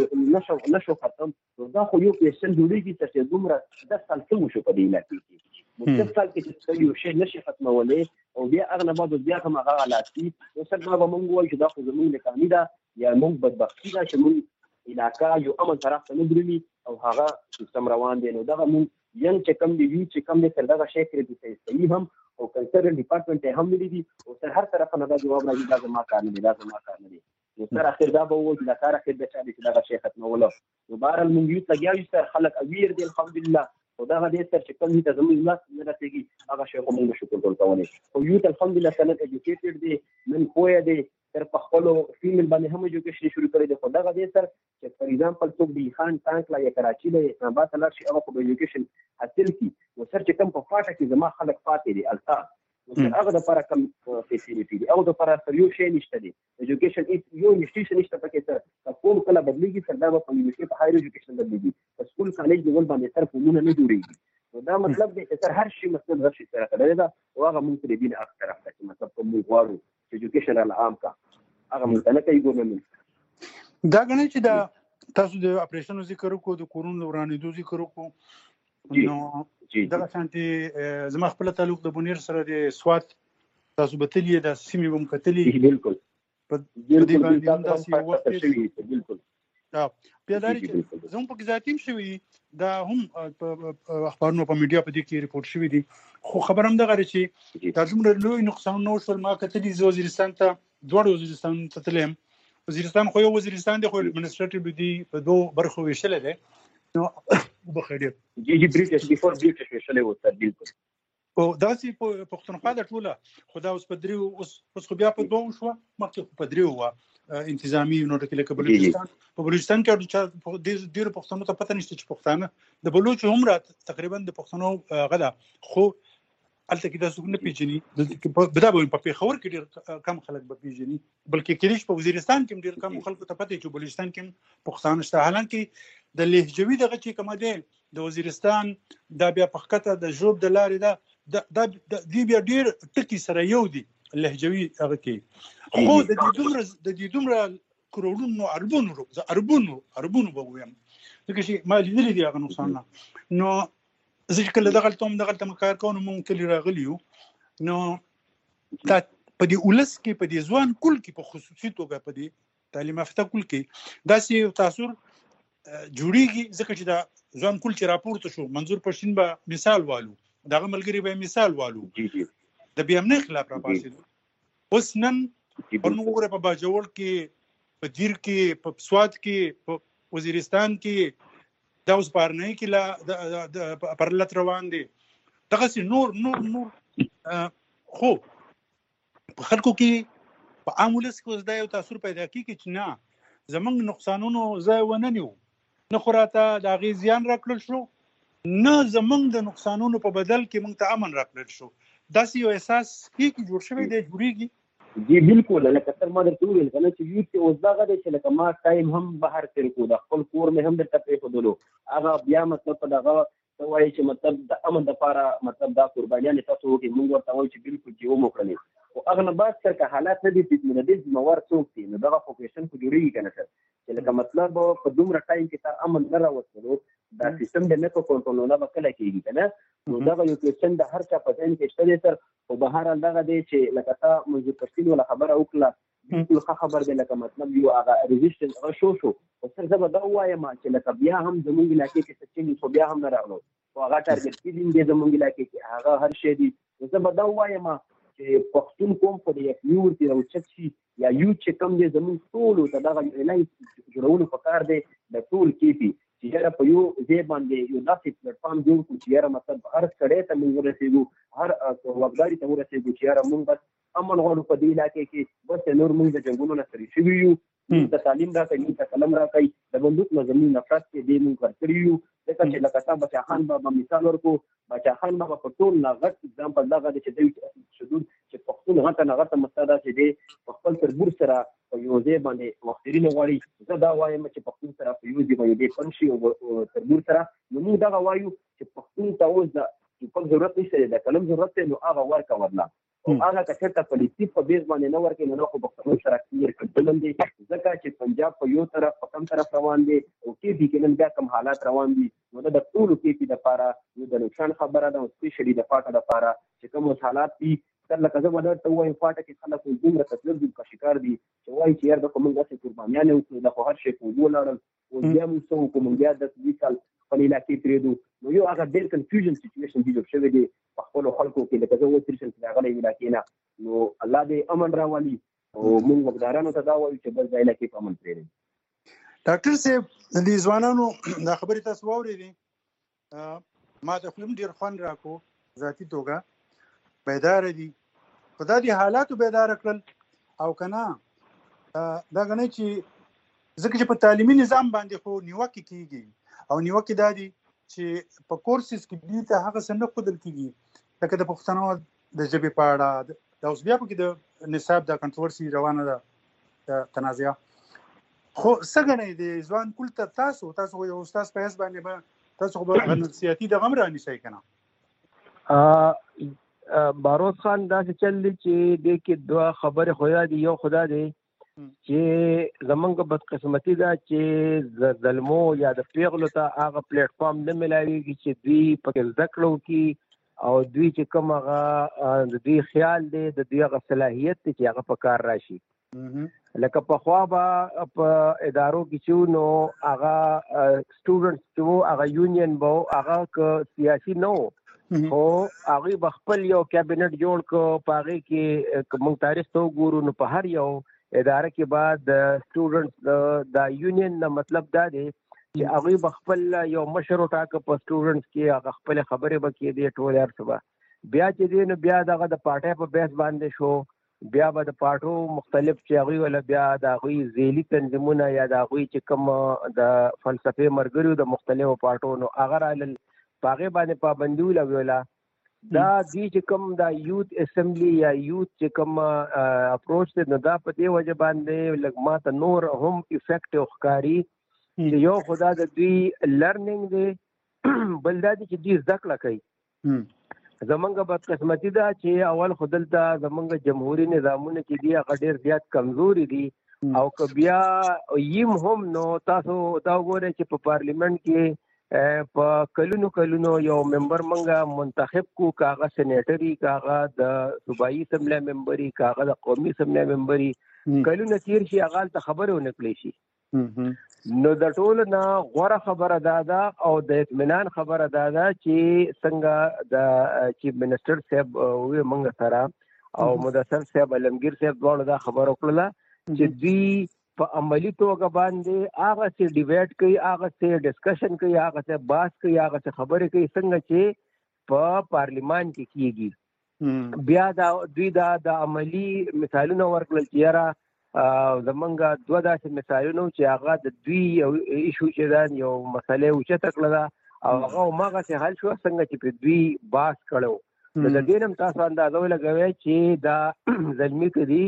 نشو ختم دا خو یو پیسل جوړیږي چې دومره 10 سال کې شو په دې علاقې کې 10 سال کې چې یو شی نشي ختمولې او بیا هغه نه بعد بیا هم هغه حالاتي او سر ما موږ وایو چې دا خو زموږ لکاني ده یا موږ بدبختی ده چې موږ علاقه یو امن طرف ته نه درومي او هغه سیستم روان دی. نو دغه موږ ین چې کم دی چې کم دی تر دغه شی کې د صحیح هم او کلچرل ډپارټمنټ هم لري او سر هر طرف نه دا جواب راځي دا زما کار نه دی نو سر اخر دا به وایي دا کار اخر د چا دی چې دغه شی ختمولو نو بهرحال موږ یو لګیاو سر خلک اویر دي الحمدلله او دا غدي سر چې کوم دي ته زموږ لاس نه راتېږي هغه شی کوم شکر ټول کوي او یو الحمدلله سند ایجوکیټډ دي من پوهه دي تر په خپل فیمل باندې هم ایجوکیشن شروع کړی دی خو دا غدي سر چې فار ایگزامپل څوک دی خان ټانک لا یا کراچي له اسلام آباد ته لاړ شي هغه په ایجوکیشن حاصل کی نو سر چې کوم په فاټه کې زما خلک پاتې دي التا هغه د لپاره کوم فیسیلیټي دی او د لپاره یو شی نشته دی ایجوکیشن یو انسټیټیوشن نشته پکې سر کوم کله بدلیږي سر دا په یونیورسيټي په هایر ایجوکیشن بدلیږي په سکول کالج لیول باندې سر کومونه نه جوړیږي نو دا مطلب دی چې سر هر شي مطلب هر شي سره کړی دا او هغه مونږ ته دین اکثر چې مطلب کوم غواړو ایجوکیشن العام کا هغه مونږ نه کوي ګورنمنت دا غني چې دا تاسو د اپریشن ذکر وکړو د کورونو ورانېدو ذکر وکړو نو دا شانتي زما خپل تعلق د بونیر سره د سوات تاسو به تللی د سیمې بم کتلی بالکل په دې باندې دا سی وخت بالکل بیا دا چې زموږ په ذاتیم شوی دا هم په اخبارونو په میډیا په دې کې ریپورت شوی دي خو خبر هم دغه چې ترجمه لوی نقصان نو شول ما کتلی وزیرستان ته دوه وزیرستان ته تلم وزیرستان خو یو وزیرستان دی خو ایڈمنسټریټیو دی په دوه برخو ویشل دي نو وبخیر جی برټش بیفور برټش ویشل و تر بالکل او دا سي پښتونخوا د ټوله خدا اوس په دریو اوس خو بیا په دوه شو مخکې په دریو و انتظامی نو د کله بلوچستان په بلوچستان کې د ډیرو پښتنو ته پته نشته چې پښتانه د بلوچ عمره تقریبا د پښتنو غدا خو الته کې د سګنه پیژني بدا به په خبر کې ډیر کم خلک به پیژني بلکې کلیش په وزیرستان کې ډیر کم خلکو ته پته چې بلوچستان کې پښتانه شته حالانکه د لهجوي دغه چې کومه دی د وزیرستان دا بیا پخکته د جوب د لارې دا دی بیا ډیر ټکی سره یو دی لهجوي هغه کې خو د دې دومره کروڑونو اربونو به ویم دغه شي ما لیدلې دی هغه نقصان نو زه کله دغه کار کوم ممکن راغلیو نو دا په دې ولس کې په دې ځوان کول کې په خصوصي توګه په دې تعلیم یافته کول کې دا سي تاثیر جوړیږي ځکه چې دا ځوان کول چې راپورته شو منظور پښتون به مثال والو دغه ملګری به مثال والو د بیا امنیت خلاف را پاسید اوس نن پرنګوره په باجوړ کې په دیر کې په سواد کې په وزیرستان کې دا اوس بارنۍ کې لا د پرلت روان دي دغه سي نور خو په خلکو کې په عامولس کې اوس دا یو تاثیر پیدا کیږي چې نه زمونږ نقصانونو ځای ونه نیو نه خوراته د غي زیان راکړل شو نه زمونږ د نقصانونو په بدل کې مونږ ته امن راکړل شو دا یو احساس کې جوړ شوی دی جوړیږي جی بالکل لکه تر ما درته ویل کنه چې یو چې اوس دغه چې لکه ما ټایم هم بهر تیر کو د خپل کور مې هم درته پې خودلو هغه بیا مطلب په دغه وایي چې مطلب د امن لپاره مطلب دا قربانیان تاسو وکړي موږ ورته وایو چې بالکل چې و مو کړی او هغه نه بعد سره که حالات نه دي چې د دې موار څوک دي نو دغه فوکیشن کو جوړیږي کنه سر چې لکه مطلب په دومره ټایم کې تر امن نه راوستلو دا سیستم د نکو کنټرول نه وکړای کیږي کنه نو دا یو کوېشن د هر چا په ځین کې شته تر او بهر دغه دی چې لکه تا موږ پښتون ولا خبره وکړه بالکل خبر دی لکه مطلب یو هغه ریزिस्टنس هغه شو او سر زبر دا وایم چې لکه بیا هم زموږ علاقې کې سچې خو بیا هم نه راغلو او هغه ټارګټ کیدین دی زموږ علاقې کې هغه هر شی دی زبر دا وایم چې پښتون کوم په دې یو دی او چې یا یو چې کوم دی زموږ ټول ته دغه اعلان جوړولو په کار دی د ټول کیپی چې یاره په یو ځای باندې یو داسې پلیټفارم جوړ کړو چې یاره مطلب هر سړی ته موږ ورسېږو هر وګړي ته ورسېږو چې یاره موږ بس امن غواړو په دې علاقې کې بس نور موږ د جنګونو نه ستړي شوي یو د تعلیم راکوي موږ ته قلم راکوي د بندوق نه زموږ نفرت کې دې موږ ورکړي یو ځکه چې لکه تا بچا خان بابا مثال ورکړو باچا خان ما په ټول نغت اگزامپل دغه چې دوی شدود چې پښتون غټه نغته مستدا چې دی خپل تربور سره په یو ځای باندې وختري نه غواړي زه دا وایم چې پښتون سره په یو ځای باندې پنشي او تربور سره نو موږ دا وایو چې پښتون ته اوس د په ضرورت نشته د کلم ضرورت نو هغه ورکا ورلا او هغه کچته پولیټیک په بیس باندې نه ورکې نو خو پښتون سره کلیر کړل دي ځکه چې پنجاب په یو طرف په کوم طرف روان دي او کې دي کې نن بیا کوم حالات روان دي نو د ټولو کې د لپاره نو د نقصان خبره ده او سپیشلی د پاټه لپاره چې کوم حالات دي تر لکه زه ودر ته وایم پاټه کې خلک دومره تکلیف دي کا شکار دي چې وایي چې یار د کوم داسې قربانیان او د خو هر شي په ولاړل او بیا موږ څو کوم بیا د دې په علاقې پریدو نو یو هغه ډېر کنفیوژن سچويشن دی چې شوی دی په خپل خلکو کې لکه زه وڅ ترشن چې هغه علاقې نه نو الله دې امن راولي او موږ وګدارانو ته دا وایو چې بس د علاقې په امن پریدي ډاکټر صاحب د ځوانانو د خبرې تاسو واورېدې ما د فلم ډیر خوان راکو ذاتی توګه بیدار دي خدای دې حالاتو بیدار کړل او کنه دا غنې چې ځکه چې په تعلیمي نظام باندې خو نیوکه کیږي او نیوکه دا دي چې په کورسز کې دې ته هغه څنګه خودل کیږي لکه د پښتنو د ژبې په اړه د اوس بیا په کې د نصاب د کنټرورسي روانه ده تنازع خو څنګه د ځوان کول ته تاسو یو استاد په اس باندې تاسو خبر سیاسي د غمر اني شي کنه باروز خان دا چې چل دي چې د کې دوه خبره خدا دی یو خدا دی چې زمونږ بدقسمتي دا چې ظلمو یا د پیغلو ته هغه پلیټ فارم نه ملاويږي چې دوی پکې ذکرو کې او دوی چې کوم هغه د دوی خیال دی د دوی هغه صلاحیت چې هغه په کار راشي لکه په خوا به په ادارو کې چې نو هغه سټوډنټس چې هغه یونین به هغه سیاسي نه او هغه بخپل یو کابینټ جوړ کو پاغي کې موږ تاریخ ته وګورو نو په هر یو اداره کې بعد د سټوډنټس د یونین نه مطلب دا دی چې هغه بخپل یو مشر ټاکه په سټوډنټس کې هغه خپل خبره وکړي دی ټول هر څه بیا چې دی نو بیا دغه د پارټي په بیس باندې شو بیا به د پارټو مختلف چې هغه ولا بیا د هغه ذیلی تنظیمونه یا د هغه چې کوم د فلسفي مرګرو د مختلفو پارټو نو هغه رال پاغه باندې پابندي ولا دا دې چې کوم دا یوت اسمبلی یا یوت چې کوم اپروچ ته دا په دې وجه باندې لګماته نور هم افیکټ ښکاری چې یو خدا د دوی لرنینګ دی بل دا چې دوی ذکر کوي زمونږ بدقسمتي دا چې اول خدلته زمونږ جمهوریت نظامونه چې دی هغه ډیر زیات کمزوري دي او که بیا یم هم نو تاسو دا وګورئ چې په پارلیمنت کې په کلونو یو ممبر منګه منتخب کو کاغه سېنیټری کاغه د صوبایي اسمبلی ممبري کاغه د قومي اسمبلی ممبري کلونو تیر شي هغه ته خبره ونه کړی شي نو د ټول نه غوړه خبره دادا او د اطمینان خبره دادا چې څنګه د چیف منسٹر صاحب وی منګه سره او مدثر صاحب علمگیر صاحب دواړه دا خبر وکړه چې دوی په عملی توګه باندې هغه څه ډیبیټ کوي هغه څه ډسکشن کوي هغه څه بحث کوي هغه څه خبرې کوي څنګه چې په پارلیمان کې کیږي بیا دا دوی د عملی مثالونه ورکړل چې یاره زمونږ دوه داسې مثالونه چې هغه د دوی یو ایشو چې دا یو مسله اوچته کړله او هغه ماغه څه حل شو څنګه چې په دوی بحث کړو د دې نم تاسو اندازه ولګوي چې دا زلمی کړي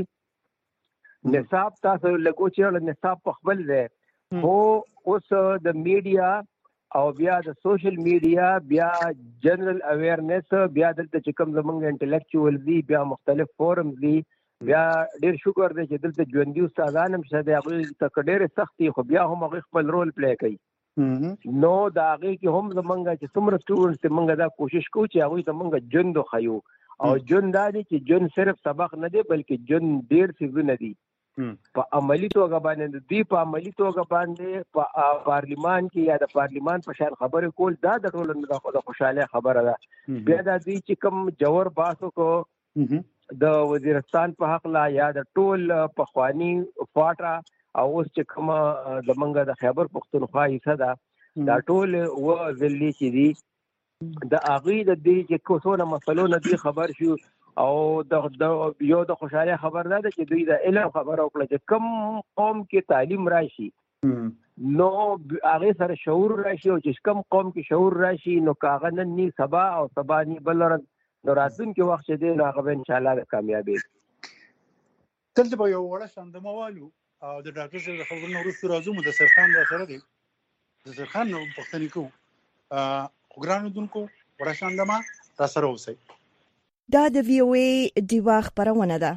نصاب تاسو لګو چې نصاب په خپل دی خو اوس د میډیا او بیا د سوشل میډیا بیا جنرال اویرنس بیا دلته چې کوم زمونږ انټلیکچوال دي بیا مختلف فورمز دي بیا ډیر شکر دی چې دلته ژوندي استادان هم شته هغه ته ډېر سختي خو بیا هم هغه خپل رول پلی کوي نو دا هغه کې هم زمونږ چې څومره سټوډنټس موږ دا کوشش کوو چې هغه ته موږ ژوند خو او ژوند دا دی چې ژوند صرف سبق نه دی بلکې ژوند ډیر څه نه دی په عملی توګه باندې دی په عملی توګه باندې په پارلیمان کې یا د پارلیمان په شان خبرې کول دا د ټولو د خوشاله خبره ده بیا د دې چې کوم جوړ باسو کو د وزیرستان په حق لا یا د ټول پخوانی فاټا او اوس چې کوم زمونږ د خیبر پختونخوا حصہ ده دا ټول و ذلی چې دي د اغې د دې چې کوڅونه مسلو نه دي خبر شو او د یو د خوشاله خبر ده چې دوی د علم خبر او کله چې کم قوم کې تعلیم راشي نو هغه سره شعور راشي او چې کوم قوم کې شعور راشي نو کاغه نن ني سبا او سبا ني بل ورځ نو راتلونکي وخت چې دی نو هغه ان شاء الله کامیابی. دلته به یو وړه شاندمه والو او د ډاکټر صاحب د خبرونو وروسته راځو. مدثر خان را سره دی. مدثر خان نو پوښتنه کوو ګرانو دونکو وړه شاندمه را سره اوسئ. دا د وی او ای دیوا خبرونه ده.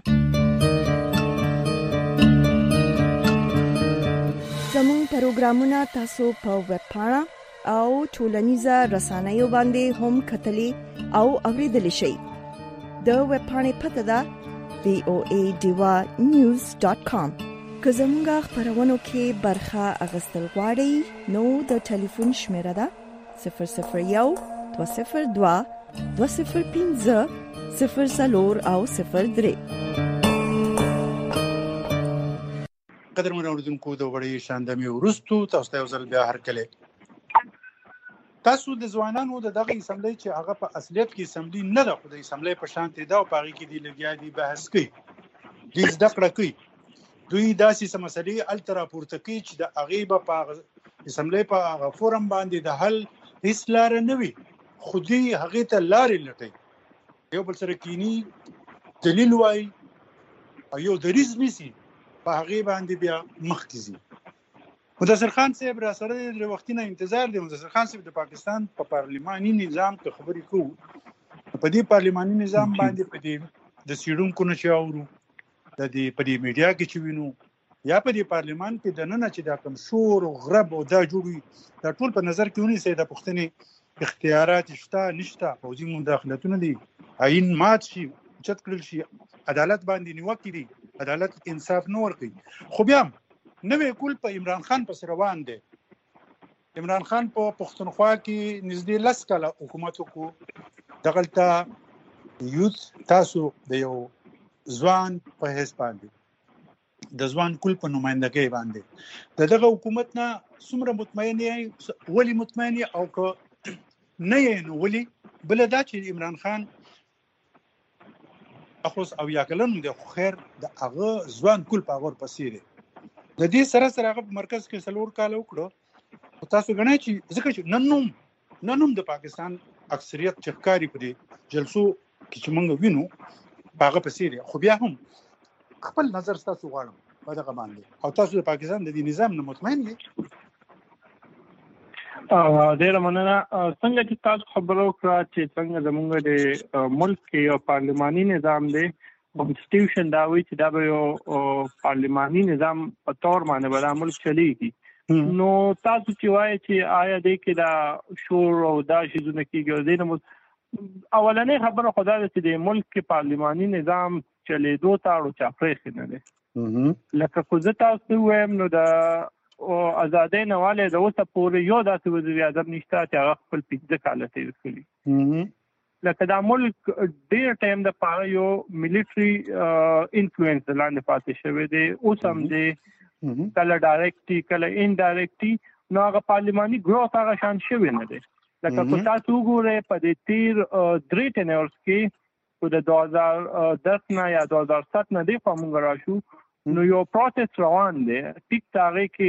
زموږ پروګرامونه تاسو په ویب پاڼه او ټولنیزه رسنیو باندې هم کتلی او اوریدلی شئ. د ویب پاڼې پته ده voadivanews.com. که زموږ خبرونو کې برخه اخیستل غواړئ نو د ټلیفون شمیره ده 001 202 205 0 او 03. قدرمن اوریدونکو د وړې شاندمې وروسته تاسو ته یو ځل بیا هرکلی. تاسو د ځوانانو د دغه اسمبلی چې هغه په اصلیت کې اسمبلی نه ده خو د اسمبلی په شان دی او په هغې کې دی لګیا دي بحث کوي دوی زده کړه کوي دوی داسې څه مسلې هلته راپورته کوي چې د هغې به په اسمبلی په هغه فورم باندې د حل هېڅ لاره نه وي خو دوی هغې ته لارې لټوي یو بل سره کینی دلیل وایي او یو دریځ نیسي په هغې باندې بیا مخکې ځي. مدثر خان صاحب را سره د وختي نه انتظار دی. مدثر خان صاحب د پاکستان په پارلماني نظام کې خبرې کوو په دې پارلماني نظام باندې په دې د څېړونکو نه چې اورو د دې په دې میډیا کې چې وینو یا په دې پارلمان کې دننه چې دا کوم شور او غرب او دا جوړ وي دا ټول په نظر کې ونیسئ. د پوښتنې اختیارات شته نشته پوځي مداخلتونه دي آئین مات شي اوچت کړل شي عدالت باندې نیوکې دي عدالت انصاف نه ورکوي خو بیا نوې کول په عمران خان پس روان دی. عمران خان په پښتونخوا کې نږدې 10 کاله حکومت وکړو. دغلته یوث تاسو د یو ځوان په حیث باندې د ځوان کول په نمایندګۍ باندې د دغه حکومت نه څومره مطمئن یې ولې مطمئن یې او که نه یې نو ولې بل دا چې عمران خان اخوس او یا کلن د خیر د هغه ځوان کول په هغه ورپسې دی. د دې سره سره هغه په مرکز کې 4 کاله وکړو او تاسو ګڼئ چې ځکه چې نن هم د پاکستان اکثریت چې ښکاري په دې جلسو کې چې موږ وینو په هغه پسې دی خو بیا هم خپل نظر تاسو غواړم په دغه باندې او تاسو د پاکستان د دې نظام نه مطمئن یې؟ ډېره مننه. څنګه چې تاسو خبرو وکړه چې څنګه زموږ د ملک کې یو پارلماني نظام دی کانسټیټیوشن دا وایي چې دا به یو پارلماني نظام په طور باندې به دا ملک چلیږي نو تاسو چې وایي چې آیا دی کې دا شور او دا شیزونه کېږي او دی نه اولنۍ خبره خو دا ده چې د ملک کې پارلماني نظام چلېدو ته اړو چاپریښې نه دی. لکه خو زه تاسو ووایم نو د ازادۍ نه والی د اوسه پورې یو داسې وزیر اعظم نشته چې هغه خپل 15 کاله تېر کړي. لکه دا ملک ډېر ټایم دپاره یو ملیټري انفلوئنس لاندې پاتې شوی دی اوس هم دی کله ډایرکټي کله انډایرکټي نو هغه پارلماني ګروث هغه شان شوی نه دی. لکه که تاسو وګورئ په دې تېر 3 ټینرز کې خو د 2010 نه یا 2007 نه دی خوا مونږ راشو نو یو پروسس روان دی ټیک د هغې کې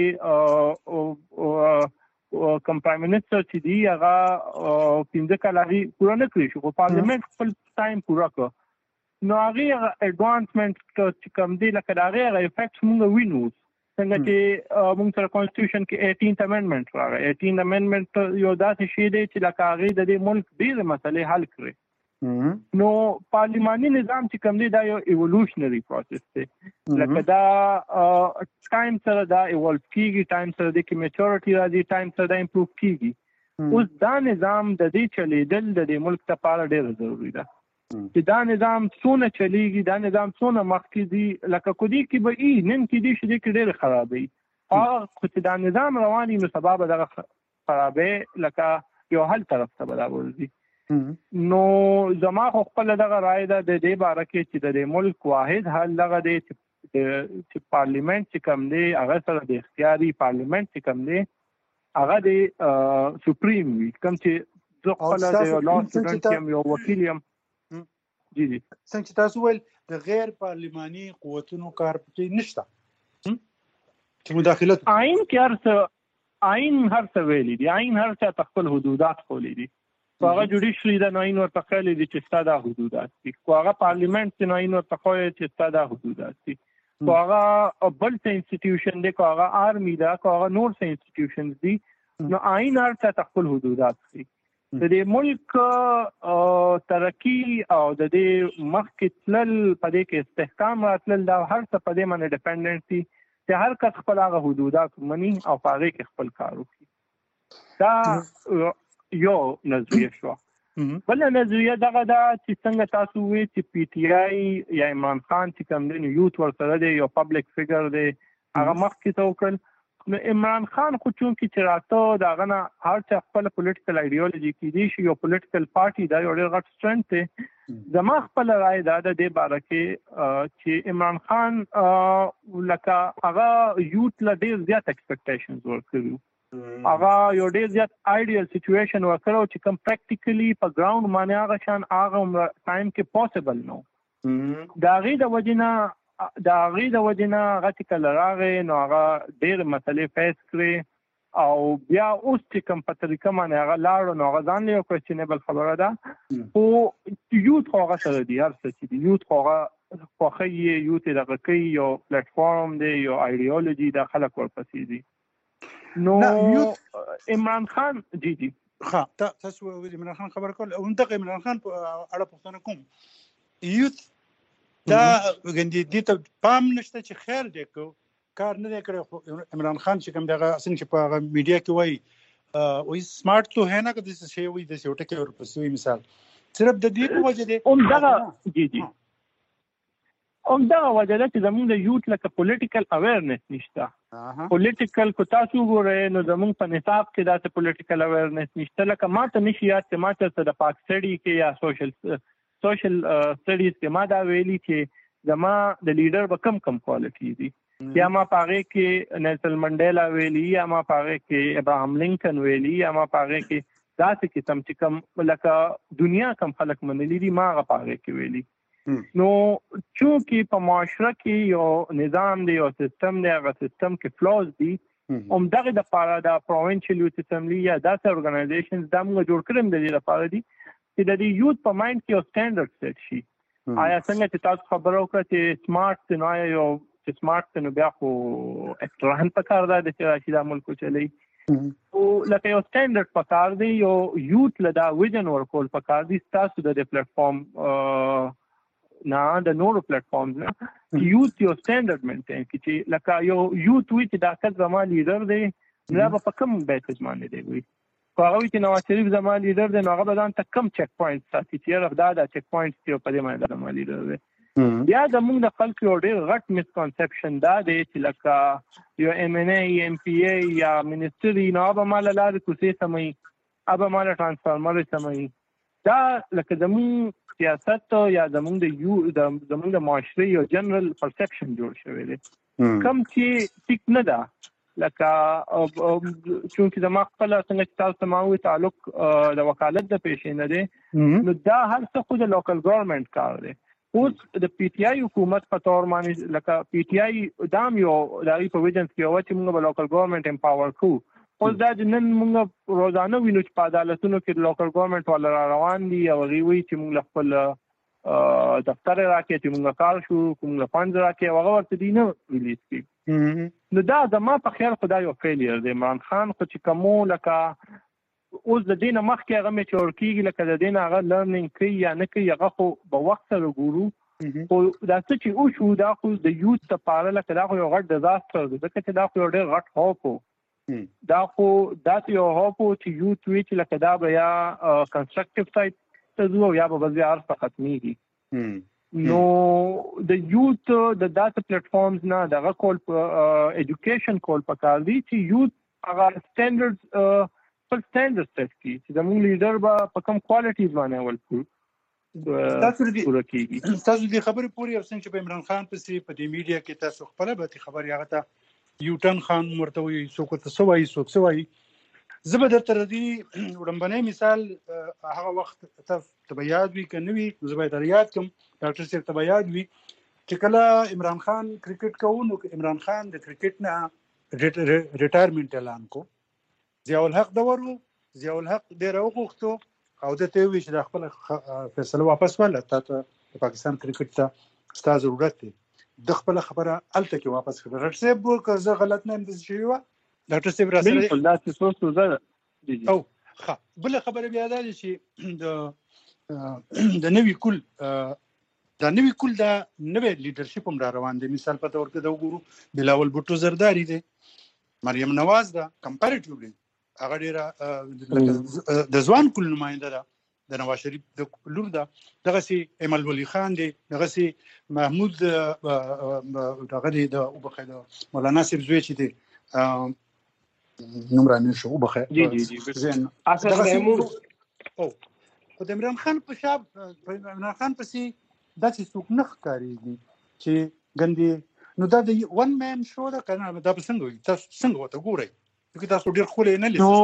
کوم پرایم منسټر چې دی هغه 15 کاله هغې پوره نه کړی شو خو پارلمنټ خپل ټایم پوره کړ نو هغې هغه اډوانسمنټ چې کوم دی لکه د هغې هغه افیکټس مونږ وینو څنګه چې مونږ سره کانسټیټیوشن کې 18th امندمنټ راغی 18th امندمنټ یو داسې شی دی چې لکه هغې د دې ملک ډېرې مسلې حل کړې نو پارلماني نظام چې کوم دی دا یو ایولوشنري پروسس دی لکه دا ټایم سره دا ایولو کېږي ټایم سره د کې میچورټي راځي ټایم سره دا امپروف کېږي اوس دا نظام د دې چلیدل د دې ملک لپاره ډېر ضروري ده چې دا نظام څونه چلیږي دا نظام څونه مخکې ځي لکه کو دې کې به نن کې دې شي دې کې ډېر خرابوي خو چې دا نظام روان وي نو سبا به دغه خرابې لکه یو حل طرف ته به دا ورځي نو زما خو خپله دغه رایه ده د دې باره کې چې د دې ملک واحد حل دغه دی چې پارلیمنټ چې کوم دی هغه سره د اختیاري پارلیمنټ چې کوم دی هغه د سپریم وي کوم چې زه خپله د یو لا سټوډنټ یم یو وکیل یم جی څنګه چې تاسو ویل د غیر پارلماني قوتونو کار پکې نشته چې مداخلت آئین کې هر څه آئین هر څه ویلي دي، آئین هر څه خپل حدودات خولي دي. خو هغه جوډیشري د آئین ورته خلي دي چې ستا دا حدودات دي، خو هغه پارلیمنت د آئین ورته خوي چې ستا دا حدودات دي. خو هغه بل څه انسټیټیوشن دی، خو هغه آرمي ده، خو هغه نور څه انسټیټیوشنز دي. نو آئین هر څه خپل حدودات دي. د دې ملک ترقی او د دې مخکې تلل په دې کې استحکام راتلل دا هر څه په دې باندې ډیپندنټ دي چې هر کس خپل هغه حدودات مني او په هغې کې خپل کار وکړي. دا یو نظریه شوه. بله نظریه دغه ده چې څنګه تاسو ووایئ چې پی ټي آی یا عمران خان چې کوم دی نو یوت ورسره دی، یو پبلک فګر دی، هغه مخکې ته وکړل. نو عمران خان خو چونکې چې راته د هغه نه هر چا خپله پولیټیکل ایډیالوجي کیدی شي، یو پولیټیکل پارټي دا یو ډېر غټ سټرنګ دی. زما خپله رایه دا ده دې باره کې چې عمران خان لکه هغه یوت له ډېر زیات ایکسپیکټیشنز ورکړي، هغه یو ډېر زیات آیډیل سچویشن ورکړو چې کوم پریکټیکلی په ګراوند باندې هغه شان هغه ټایم کې پاسبل نو. د هغې د وجې نه هغه چې کله راغی نو هغه ډېر مسلې فیس کړې او بیا اوس چې کوم په طریقه باندې هغه لاړو نو هغه ځان له یو کوېسچنیبل خبره ده. خو یوت خو هغه سره دي، هر څه چې دي یوت خو هغه خوښوي یې، یوت یې دغه کوي، یو پلیټفارم دی، یو ایډیالوجي دا خلک ورپسې دي. نو عمران خان جی تاسو عمران خان خبر کول او دغه عمران خان په اړه پوښتنه کوم. یوت دا ګندې دي ته پام نشته چې خیر دی کو کار نه کړی. عمران خان چې کوم دغه څنګه چې په میډیا کې وایي سمارټ تو ہے نا که د څه وي د څه ټکی ورپسې مثال صرف د دې په وجه دی دغه وجه ده چې زموږ د یوت لکه پولیټیکل اویرنس نشته. پولیټیکل کو تاسو وګورئ نو زموږ په نصاب کې داسې پولیټیکل اویرنس نشته. لکه ما ته نشي یاد چې ما ته د پاک سټډي کې یا سوشل سټډیز کې ما دا ویلي چې زما د لیډر به کم کوالټي دي، یا ما په هغې کې نیلسن منډیلا ویلي، یا ما په هغې کې ابراهام لینکن ویلي، یا ما په هغې کې داسې قسم چې کم لکه دنیا کم خلک منلي دي ما هغه په هغې کې ویلي. نو چونکې په معاشره کې یو نظام دی، یو سیستم دی، هغه سیستم کې فلوز دي، همدغې دپاره د پروینشل یوت اسمبلی یا داسې ارګنایزیشنز دا موږ جوړ کړي د دې لپاره دي چې د دې یوت په مایند کې یو سټینډرډ سیټ شي. آیا څنګه چې تاسو خبره وکړه چې سمارټ دی، نو آیا یو چې سمارټ دی نو بیا خو اکټران پکار ده چې راشي دا ملک وچلوي. او لکه یو سټینډرډ پکار دی، یو یوت له دا ویژن ورکول پکار دي ستاسو د دې پلیټفارم نه د نورو پلیټفارمز نه چې یوت یو سټینډرډ مینټین کړي چې لکه یو یوت وي چې دا کس زما لیډر دی نو دا به په کوم بیسز باندې دی وي. خو هغه وي چې نواز شریف زما لیډر دی نو هغه به ځان ته کم چیک پوینټ ساتي چې یاره دا چیک پوینټس دي او په دې باندې زما لیډر دی. بیا زموږ د خلکو یو ډېر غټ مسکنسپشن دا دی چې لکه یو ایم این ای، ایم پی ای یا منسټر وي نو هغه به ما له لارې کوڅې سموي، هغه به ما له ټرانسفارمرې سموي. دا لکه زموږ سیاست یا زموږ د معاشرې یو جنرال پرسپشن جوړ شوی دی کم چې ټیک نه ده. لکه چونکې زما خپله څنګه چې تاسو ته ما ووایي تعلق د وکالت د پیشې نه دی، نو دا هر څه خو د لوکل ګورنمنټ کار دی. اوس د پی ټي آی حکومت په طور باندې لکه پی ټي آی دا هم یو د هغې په ویژنس کې وه چې موږ به لوکل ګورنمنټ امپاور کړو. اوس دا چې نن موږ روزانه وینو چې په عدالتونو کې د لوکل ګورنمنټ والا را روان دي او هغوی وایي چې موږ له خپل دفتر راکړي چې موږ کار شو، موږ له فنډ راکړي او هغه ورته دوی نه ریلیز کړي. نو دا زما په خیال خو دا یو فیلیر دی. عمران خان خو چې کومو لکه اوس د دې نه مخکې هغه میچور کېږي، لکه د دې نه هغه لرنینګ کوي یا نه کوي، هغه خو به وخت سره ګورو. خو دا څه چې وشو دا خو د یوت لپاره لکه دا خو یو غټ ډیزاسټر دی، ځکه چې دا خو یو ډېر غټ هوپ و. دا خو داسې یو هوپ و چې یوت وي چې لکه دا به یا کنسټرکټیو سایډ ته ځو یا به بس بیا هر څه ختمېږي. نو د یوت د داسې پلیټفارمز نه دغه کول ایجوکیشن کول پکار دی چې یوت هغه سټینډرډ خپل سټینډرډ سیټ کړي چې زموږ لیډر به په کوم کوالټیز باندې ول تاسو دې خبرې پورې افسن چې په عمران خان پسې په دې میډیا کې تاسو خپله به خبرې هغه ته یوټن خان ورته وایي، څوک ورته څه وایي، څوک څه وایي. زه به درته د دې وړاندنی مثال هغه وخت ته به یاد وي که نه وي، زه به یې در یاد کړم، ډاکټر صاحب ته به یاد وي چې کله عمران خان کرکټ کوو نو عمران خان د کرکټ نه ریټایرمنټ اعلان کو ضیاء الحق دورو ضیاء الحق ډېر وغوښتو او د ته وی چې د خپل فیصله واپس ولا ته پاکستان کرکټ ته ستاسو ضرورت دی د خپل خبره الته کې واپس کړ ډاکټر صاحب که زه غلط نه یم د شي و ډاکټر صاحب راسره بالکل دا څه زه او ښه بل خبره بیا دا چې د نوې کول دا نوې لیډرشپ هم را روان دي مثال په تور کې دا وګورو بلاول بوټو زرداری دی مریم نواز دا کمپیریټیولی هغه ډیره د ځوان کول نماینده ده د نواز شریف د لور ده دغه سي امل ولی خان دی دغه سي محمود دغه دی د وبخې د مولانا صاحب زوی چې دی نمبر نه شو وبخې زين اصل محمود او خو د عمران خان په شاب عمران خان پسې داسې څوک نه ښکارېږي چې ګندې نو دا د ون مین شو ده که نه دا به څنګه وي تاسو څنګه ورته ګورئ ځکه تاسو ډېر ښکلی نه لیست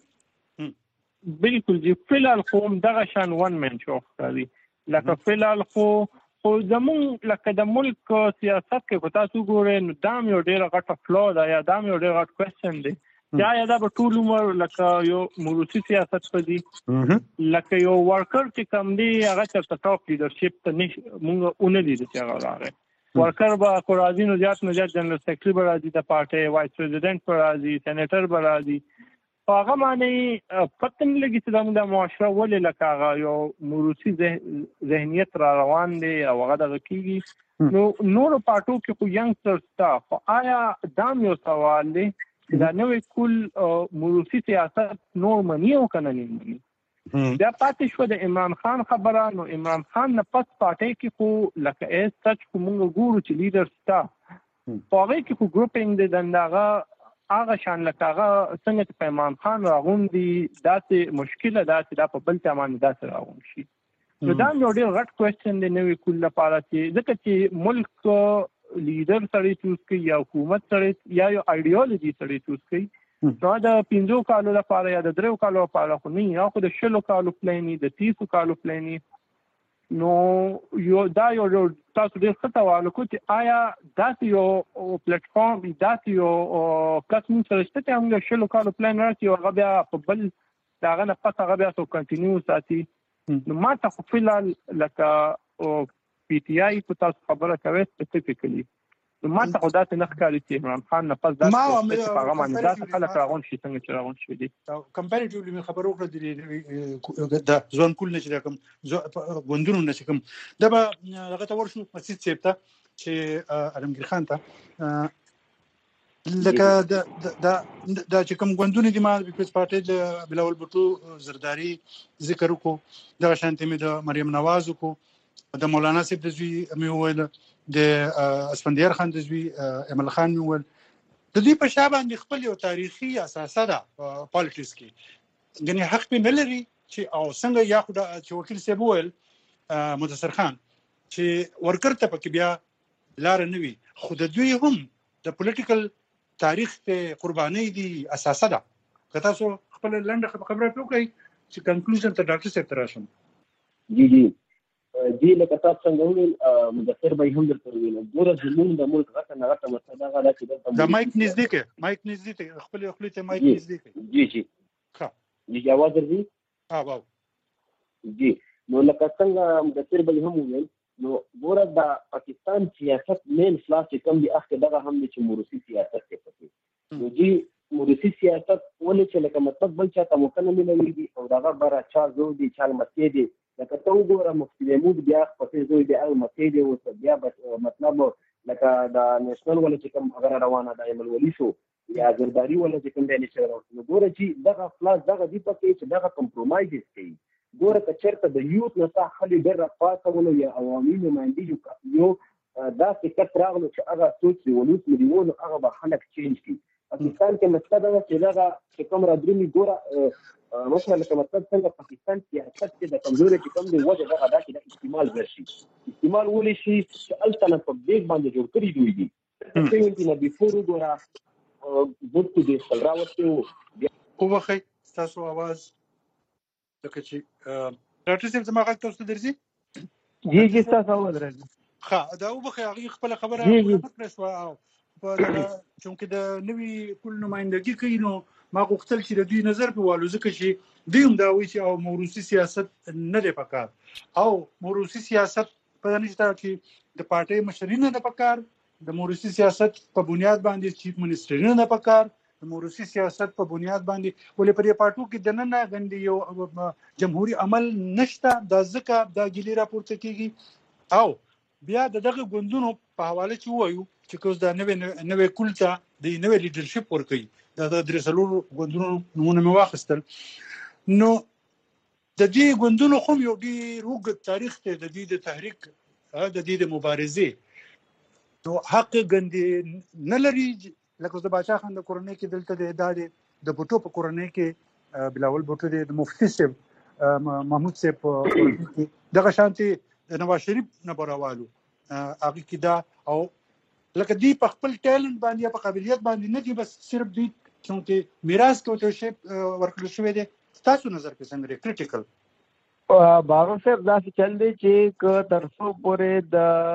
بالکل جی فلحال خو دغه شان ون مین شو ښکاري لکه فلحال خو زمونږ لکه د ملک سیاست کې که تاسو ګورئ نو دا هم یو ډېره غټه فلو ده یا دا هم یو ډېر غټ کوېسچن دی یا دا به ټول عمر لکه یو موروثي سیاست په دي لکه یو ورکر چې کوم دی هغه چېرته ټاپ لیډرشپ ته مونږ ونه لیدو چې هغه راغی ورکر به خو راځي نو زیات جنرال سیکرټري به راځي د پارټۍ وایس پرزیډنټ به راځي سینیټر به راځي خو هغه معنی پته نه لګي چې زموږ د معاشره ولې لکه هغه یو موروثي ذهنیت را روان دی او هغه دغه کېږي نو نورو پارټو کې خو ینګسټرز شته خو آیا دا هم یو سوال دی دا نوې کول موروثي سیاست نور مني او که نه مني بیا پاتې شوه د عمران خان خبره نو عمران خان نه پس پارټۍ کې خو لکه ایز سچ خو موږ ګورو چې لیډر شته په هغې کې خو ګروپینګ دی دنده هغه شان لکه هغه څنګه چې په عمران خان راغوندي داسې مشکله ده چې دا په بل چا باندې داسې راغوند شي نو دا یو ډېر غټ کوېسچن دی نوې کول لپاره چې ځکه چې ملک لیډر سړی چوز کوي یا حکومت سړی یا یو ایډیالوژي سړی چوز کوي نو د 5 کالو لپاره یا د 3 کالو لپاره خو نه یا خو د 6 کالو پلاني د 30 کالو پلاني نو یو تاسو ډېر ښه سوال وکړو چې آیا داسې یو پلیټفارم داسې یو کس موږ سره شته چې موږ 6 کالو پلان راسي او هغه بیا په بل د هغه نه پس هغه بیا کنټینیو ساتي نو ما ته خو فلحال لکه پی ټي آی په تاسو خبره کوي سپیسیفیکلی نو ما ته خو داسې نه ښکاري چې عمران خان نه پس داسې هغه باندې داسې خلک راغونډ شي څنګه چې راغونډ شوي دي کمپیریټیولی مې خبره وکړه د ځوان کول نه چې کوم ګوندونو نه چې کوم دا به هغه ته ورشو مسجد صاحب ته چې علمګیر خان ته لکه دا چې کوم ګوندونه دي ما پیپلز پارټۍ د بلاول بوټو زرداری ذکر وکړو دغه شانتې مې د مریم نواز وکړو د مولانا صاحب د زوی مې وویل د اسفندیار خان د زوی امل خان مې وویل د دوی په شا باندې خپل یو تاریخي اساسه ده پالیټکس کې ګنې حق پې نه لري چې او څنګه یا خو چې وکیل صاحب وویل مدثر خان چې ورکر ته پکې بیا لاره نه وي خو د دوی هم د پولیټیکل تاریخ ته قربانۍ دي اساسه ده که تاسو خپل لنډه خبره وکړئ چې کنکلوژن ته ډاکټر صاحب ته راشم جی لکه تاسو څنګه ویل مدثر به هم درته ویل ګوره زموږ د ملک غټه نه غټه مسله دا ده چې دا مایک نږدې خپل ته مایک نږدې جی ښه جی आवाज درځي واو جی نو لکه څنګه مدثر به هم ویل نو ګوره د پاکستان سیاست مین خلاص کوم دی اخر دغه هم چې موروثي سیاست کې پاتې نو جی موروثي سیاست ولې چې لکه مطلب بل چا ته مکنه ملوي دي او دغه بره چا زو دي چا مته دي لکه ته وګوره مفتي محمود بیا خپل زوی دی او مته دی او بیا مطلب لکه د نېشنل ولې چې کوم خبره روانه ده ایمل ولی شو یا زرداری ولې چې کوم دی نشه نو ګوره چې دغه خلاص دغه دی پکې چې دغه کمپرومایز کوي ګوره که چېرته د یوت نه څخه خلي ډېر راپاڅولو یا عوامي نمایندګي یو داسې کس راغلو چې هغه سوچ دی ولوس مليون هغه به خلک چینج کړي پاکستان کې مسله ده چې دغه چې کوم رادرمي ګوره مثلا لکه مطلب څنګه پاکستان سیاست کې د کمزوري چې کوم دی وجه دغه دا چې د استعمال ورشي استعمال ولې شي چې التنه په بیگ باندې جوړ کړی دوی دي چې نه بیفور وګوره بوت دې خلراوته او وخت تاسو आवाज لکه چې ډاکټر صاحب زما غږ تاسو درځي جی تاسو आवाज راځي ښه دا وبخې هغه خپل خبره وکړه شو او په چونکه د نوې کول نمائندګي کوي نو ما غوښتل چې د دوی نظر په والو ځکه چې دوی هم دا وایي چې او موروثي سیاست نه دی پکار او موروثي سیاست په دې نشته چې د پارټي مشرین نه پکار د موروثي سیاست په بنیاد باندې چیف منسټر نه پکار د موروثي سیاست په بنیاد باندې ولې پر پارټو کې د نن غندي یو جمهوریت عمل نشته د ځکه د ګلی راپورته کیږي او بیا دغه ګوندونو په حواله چې وایو چې کوز دا نوې کولتا د نوې لیډرشپ ورکوي د درسلو ګوندونو نمونه مې واخیستل نو د دې ګوندونو خو یو ډېر اوږد تاریخ ته د دې د تحریک د دې د مبارزې نو حق ګندې نه لري لکه د باچا خان د کورنۍ کې دلته د ادارې د بوټو په کورنۍ کې بلاول بوټو د مفتی صاحب محمود صاحب په کورنۍ کې دغه شانتي د نواز شریف نه براوالو هغه کې دا او لکه دی په خپل ټیلنت باندې یا په قابلیت باندې نه دی بس صرف دی چې میراث کوته شی ورکړل شوی دی تاسو نظر په څنګه کریټیکل باغ صاحب دا څه چل دی چې ک ترڅو پورې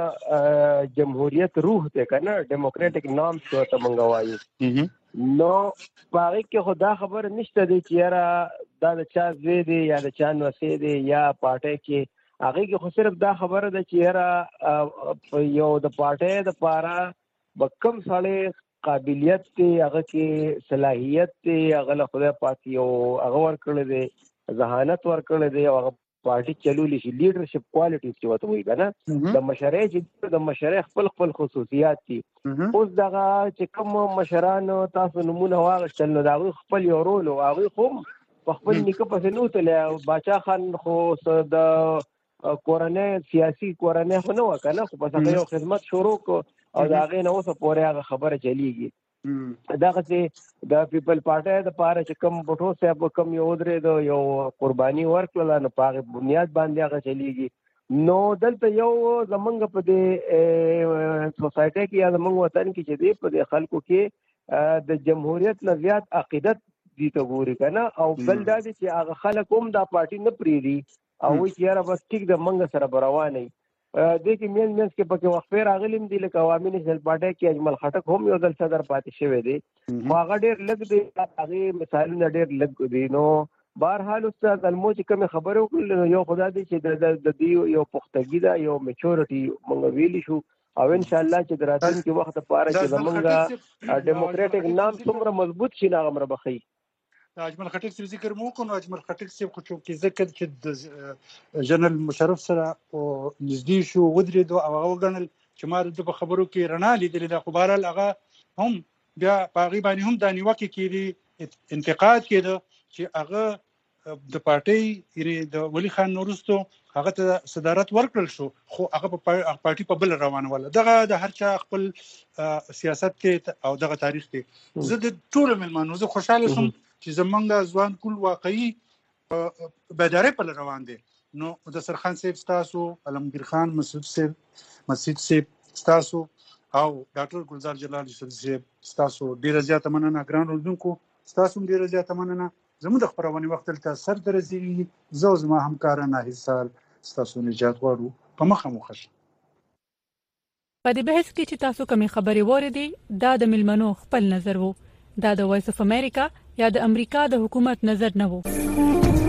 د جمهوریت روح ته کنه ډیموکراټک نارمز ته منغوایو نو باغ کې خدا خبر نشته دی چې یاره دا د چا زوی دی یا د چا نوسې دی یا پارټي کې هغه کې خو صرف دا خبره ده چې یاره یو د پارټي د پاره بکم ساله قابلیت ته هغه کې صلاحیت ته هغه له خدای پاک یو هغه ورکړل دي ذهانت ورکړل دي او پارټي چلولې شي لیډرشپ کوالټیز چې وته وي کنه د مشرع خپل خصوصیات دي اوس دغه چې کوم مشران تاسو نمونه واغشتل نو دا خپل یو رول او هغه خو په خپل نیکه پسې نو تل باچا خان خو د کورنۍ سیاسي کورنۍ خو نه وکنه خو په هغه یو خدمت شروع کو او دا غي نه اوسه پورې هغه خبره چلیږي دا چې د پیپل پارټي د پاره چې کم بوټو صاحب کم یو درې د یو قرباني ورکړل نو په بنیاد باندې هغه چلیږي نو دلته یو زمونږ په دې سوسایټي کې یا زمونږ وطن کې چې دی په خلکو کې د جمهوریت نه زیات عقیدت دي ته ګوري کنه او بل دا چې هغه خلک هم دا پارټي نه پریدي او وی چې یاره بس ټیک د منګ سره بروانه دي کې مینس کې پکې وقفه راغلم دي لکه عوامي نشل پارټي کې اجمل خټک هم یو دل صدر پاتې شوی دی هغه ډېر لګ دی هغه مثالونه ډېر لګ دي نو بهرحال استاد المو چې کوم خبرو کول یو خدای دې چې د دې یو پختګی دا یو میچورټي مونږ ویلی شو او ان شاء الله چې دراتین کې وخت پاره چې زمونږه ډیموکراټک نام څومره مضبوط شي ناغه مربخي اجمل خټک سره ذکر مو کوو اجمل خټک سره خو چې ذکر چې د جنرال مشرف سره او نږدې شو ودرېدو او هغه وګڼل چې ما د خبرو کې رڼا لیدلې د خبرال هغه هم بیا باغی باندې هم د نیوکه کېږي انتقاد کېده چې هغه د پارټي یعنی د ولی خان نورستو هغه ته صدارت ورکړل شو خو هغه په پارټي په بل روان ولا دغه د هر چا خپل سیاست ته او دغه تاریخ ته زه د ټول ملمنو زه خوشاله شوم چې زمونږ ځوان کول واقعي بداره په روان دي نو د سرخان صاحب تاسو علمگیر خان مسعود صاحب تاسو او ډاکټر ګلزار جلال صاحب تاسو ډیر زیات مننه ګران اوردونکو تاسو ډیر زیات مننه زموږ د خبرونه وخت ته سر درځي زو زما همکارانه حساب تاسو نجات غواړو په مخه مخه په دې بحث کې چې تاسو کومې خبرې وریدي دا د ملمنو خپل نظر وو دا د وایس اف امریکا یا د امریکا د حکومت نظر نه وو